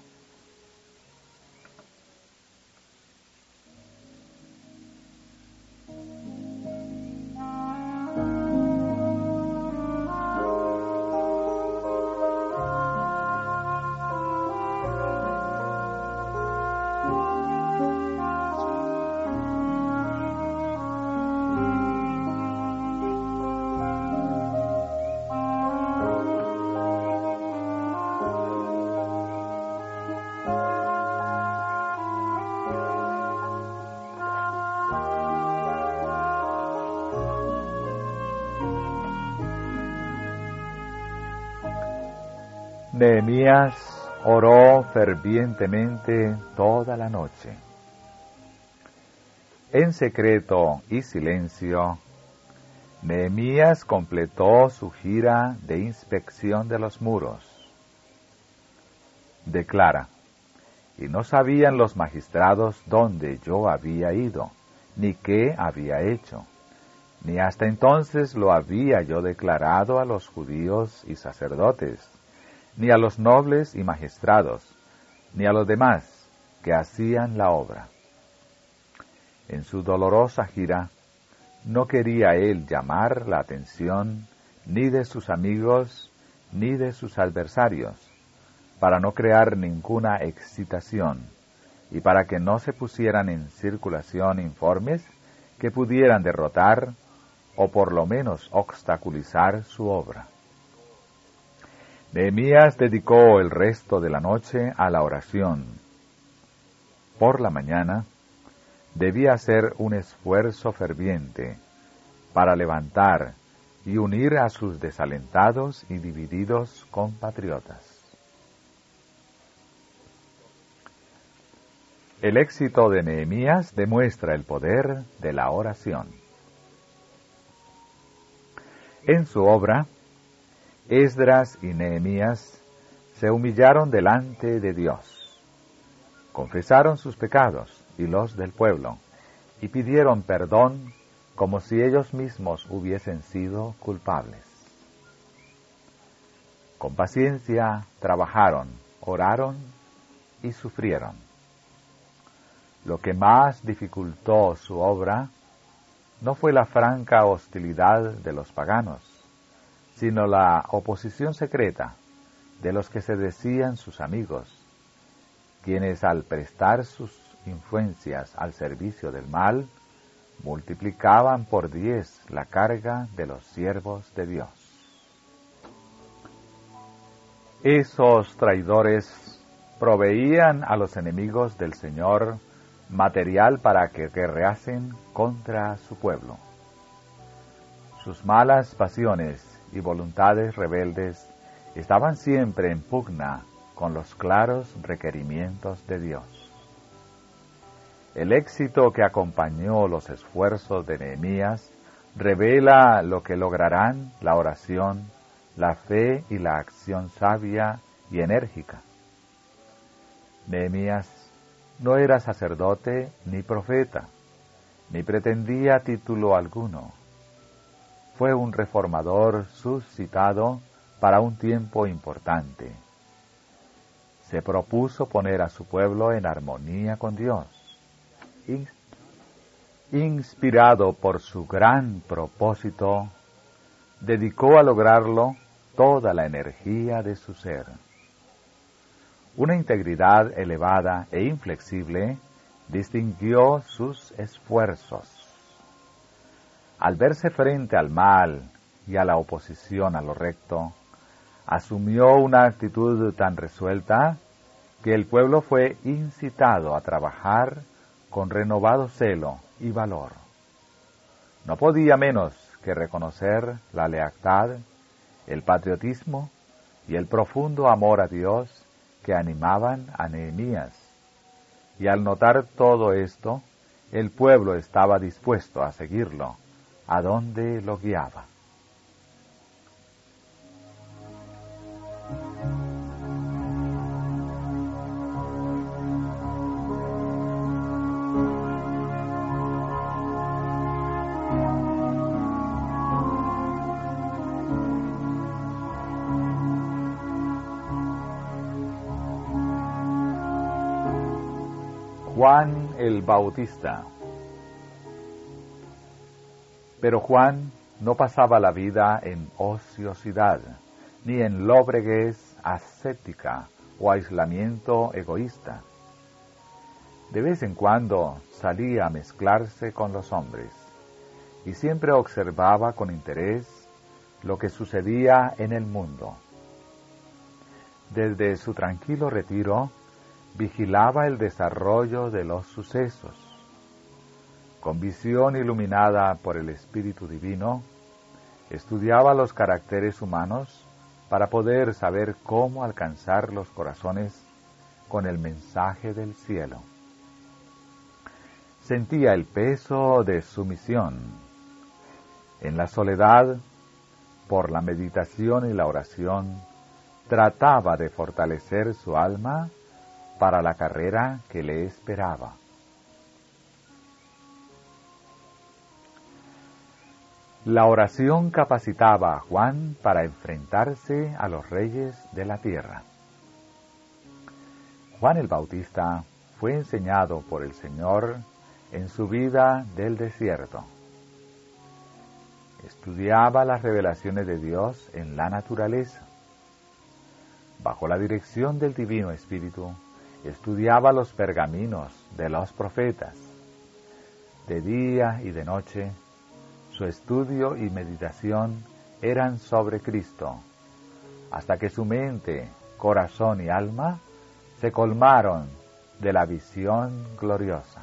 Nehemías oró fervientemente toda la noche. En secreto y silencio, Nehemías completó su gira de inspección de los muros. Declara: y no sabían los magistrados dónde yo había ido, ni qué había hecho, ni hasta entonces lo había yo declarado a los judíos y sacerdotes, ni a los nobles y magistrados, ni a los demás que hacían la obra. En su dolorosa gira, no quería él llamar la atención ni de sus amigos ni de sus adversarios, para no crear ninguna excitación y para que no se pusieran en circulación informes que pudieran derrotar o por lo menos obstaculizar su obra. Nehemías dedicó el resto de la noche a la oración. Por la mañana debía hacer un esfuerzo ferviente para levantar y unir a sus desalentados y divididos compatriotas. El éxito de Nehemías demuestra el poder de la oración. En su obra, Esdras y Nehemías se humillaron delante de Dios, confesaron sus pecados y los del pueblo, y pidieron perdón como si ellos mismos hubiesen sido culpables. Con paciencia trabajaron, oraron y sufrieron. Lo que más dificultó su obra no fue la franca hostilidad de los paganos, sino la oposición secreta de los que se decían sus amigos, quienes al prestar sus influencias al servicio del mal, multiplicaban por 10 la carga de los siervos de Dios. Esos traidores proveían a los enemigos del Señor material para que guerreasen contra su pueblo. Sus malas pasiones y voluntades rebeldes estaban siempre en pugna con los claros requerimientos de Dios. El éxito que acompañó los esfuerzos de Nehemías revela lo que lograrán la oración, la fe y la acción sabia y enérgica. Nehemías no era sacerdote ni profeta, ni pretendía título alguno. Fue un reformador suscitado para un tiempo importante. Se propuso poner a su pueblo en armonía con Dios. Inspirado por su gran propósito, dedicó a lograrlo toda la energía de su ser. Una integridad elevada e inflexible distinguió sus esfuerzos. Al verse frente al mal y a la oposición a lo recto, asumió una actitud tan resuelta que el pueblo fue incitado a trabajar con renovado celo y valor. No podía menos que reconocer la lealtad, el patriotismo y el profundo amor a Dios que animaban a Nehemías. Y al notar todo esto, el pueblo estaba dispuesto a seguirlo, a donde lo guiaba. Juan el Bautista. Pero Juan no pasaba la vida en ociosidad, ni en lóbreguez ascética o aislamiento egoísta. De vez en cuando salía a mezclarse con los hombres, y siempre observaba con interés lo que sucedía en el mundo. Desde su tranquilo retiro, vigilaba el desarrollo de los sucesos. Con visión iluminada por el Espíritu Divino, estudiaba los caracteres humanos para poder saber cómo alcanzar los corazones con el mensaje del cielo. Sentía el peso de su misión. En la soledad, por la meditación y la oración, trataba de fortalecer su alma para la carrera que le esperaba. La oración capacitaba a Juan para enfrentarse a los reyes de la tierra. Juan el Bautista fue enseñado por el Señor en su vida del desierto. Estudiaba las revelaciones de Dios en la naturaleza. Bajo la dirección del Divino Espíritu, estudiaba los pergaminos de los profetas. De día y de noche, su estudio y meditación eran sobre Cristo, hasta que su mente, corazón y alma se colmaron de la visión gloriosa.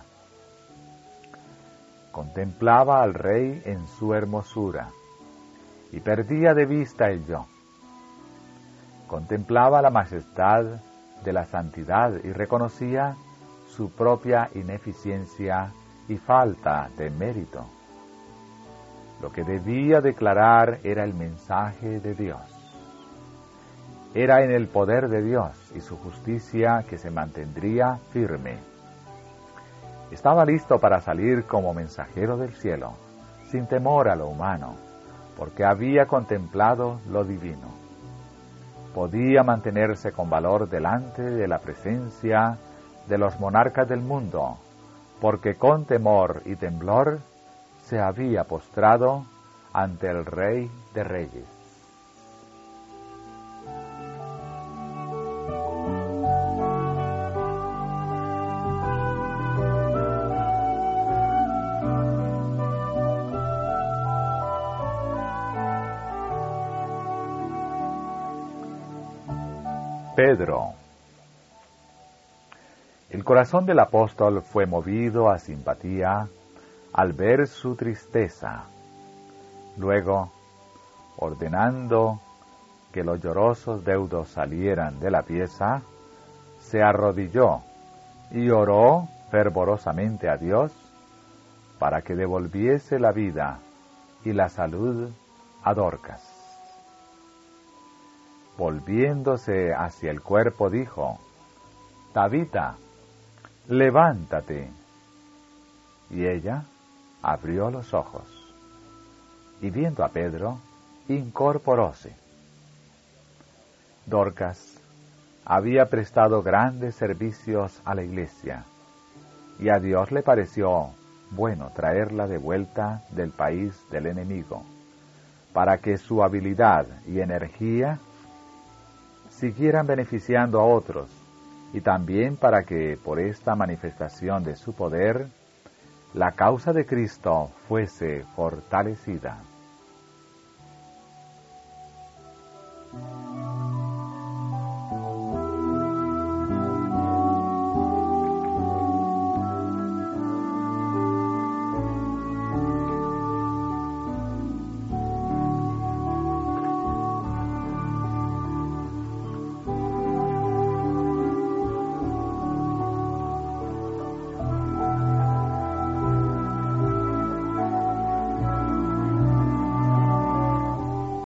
Contemplaba al Rey en su hermosura y perdía de vista el yo. Contemplaba la majestad de la santidad y reconocía su propia ineficiencia y falta de mérito. Lo que debía declarar era el mensaje de Dios. Era en el poder de Dios y su justicia que se mantendría firme. Estaba listo para salir como mensajero del cielo, sin temor a lo humano, porque había contemplado lo divino. Podía mantenerse con valor delante de la presencia de los monarcas del mundo, porque con temor y temblor se había postrado ante el Rey de Reyes. Pedro. El corazón del apóstol fue movido a simpatía al ver su tristeza. Luego, ordenando que los llorosos deudos salieran de la pieza, se arrodilló y oró fervorosamente a Dios para que devolviese la vida y la salud a Dorcas. Volviéndose hacia el cuerpo, dijo: Tabita, levántate. Y ella abrió los ojos, y viendo a Pedro, incorporóse. Dorcas había prestado grandes servicios a la iglesia, y a Dios le pareció bueno traerla de vuelta del país del enemigo, para que su habilidad y energía siguieran beneficiando a otros, y también para que, por esta manifestación de su poder, la causa de Cristo fuese fortalecida.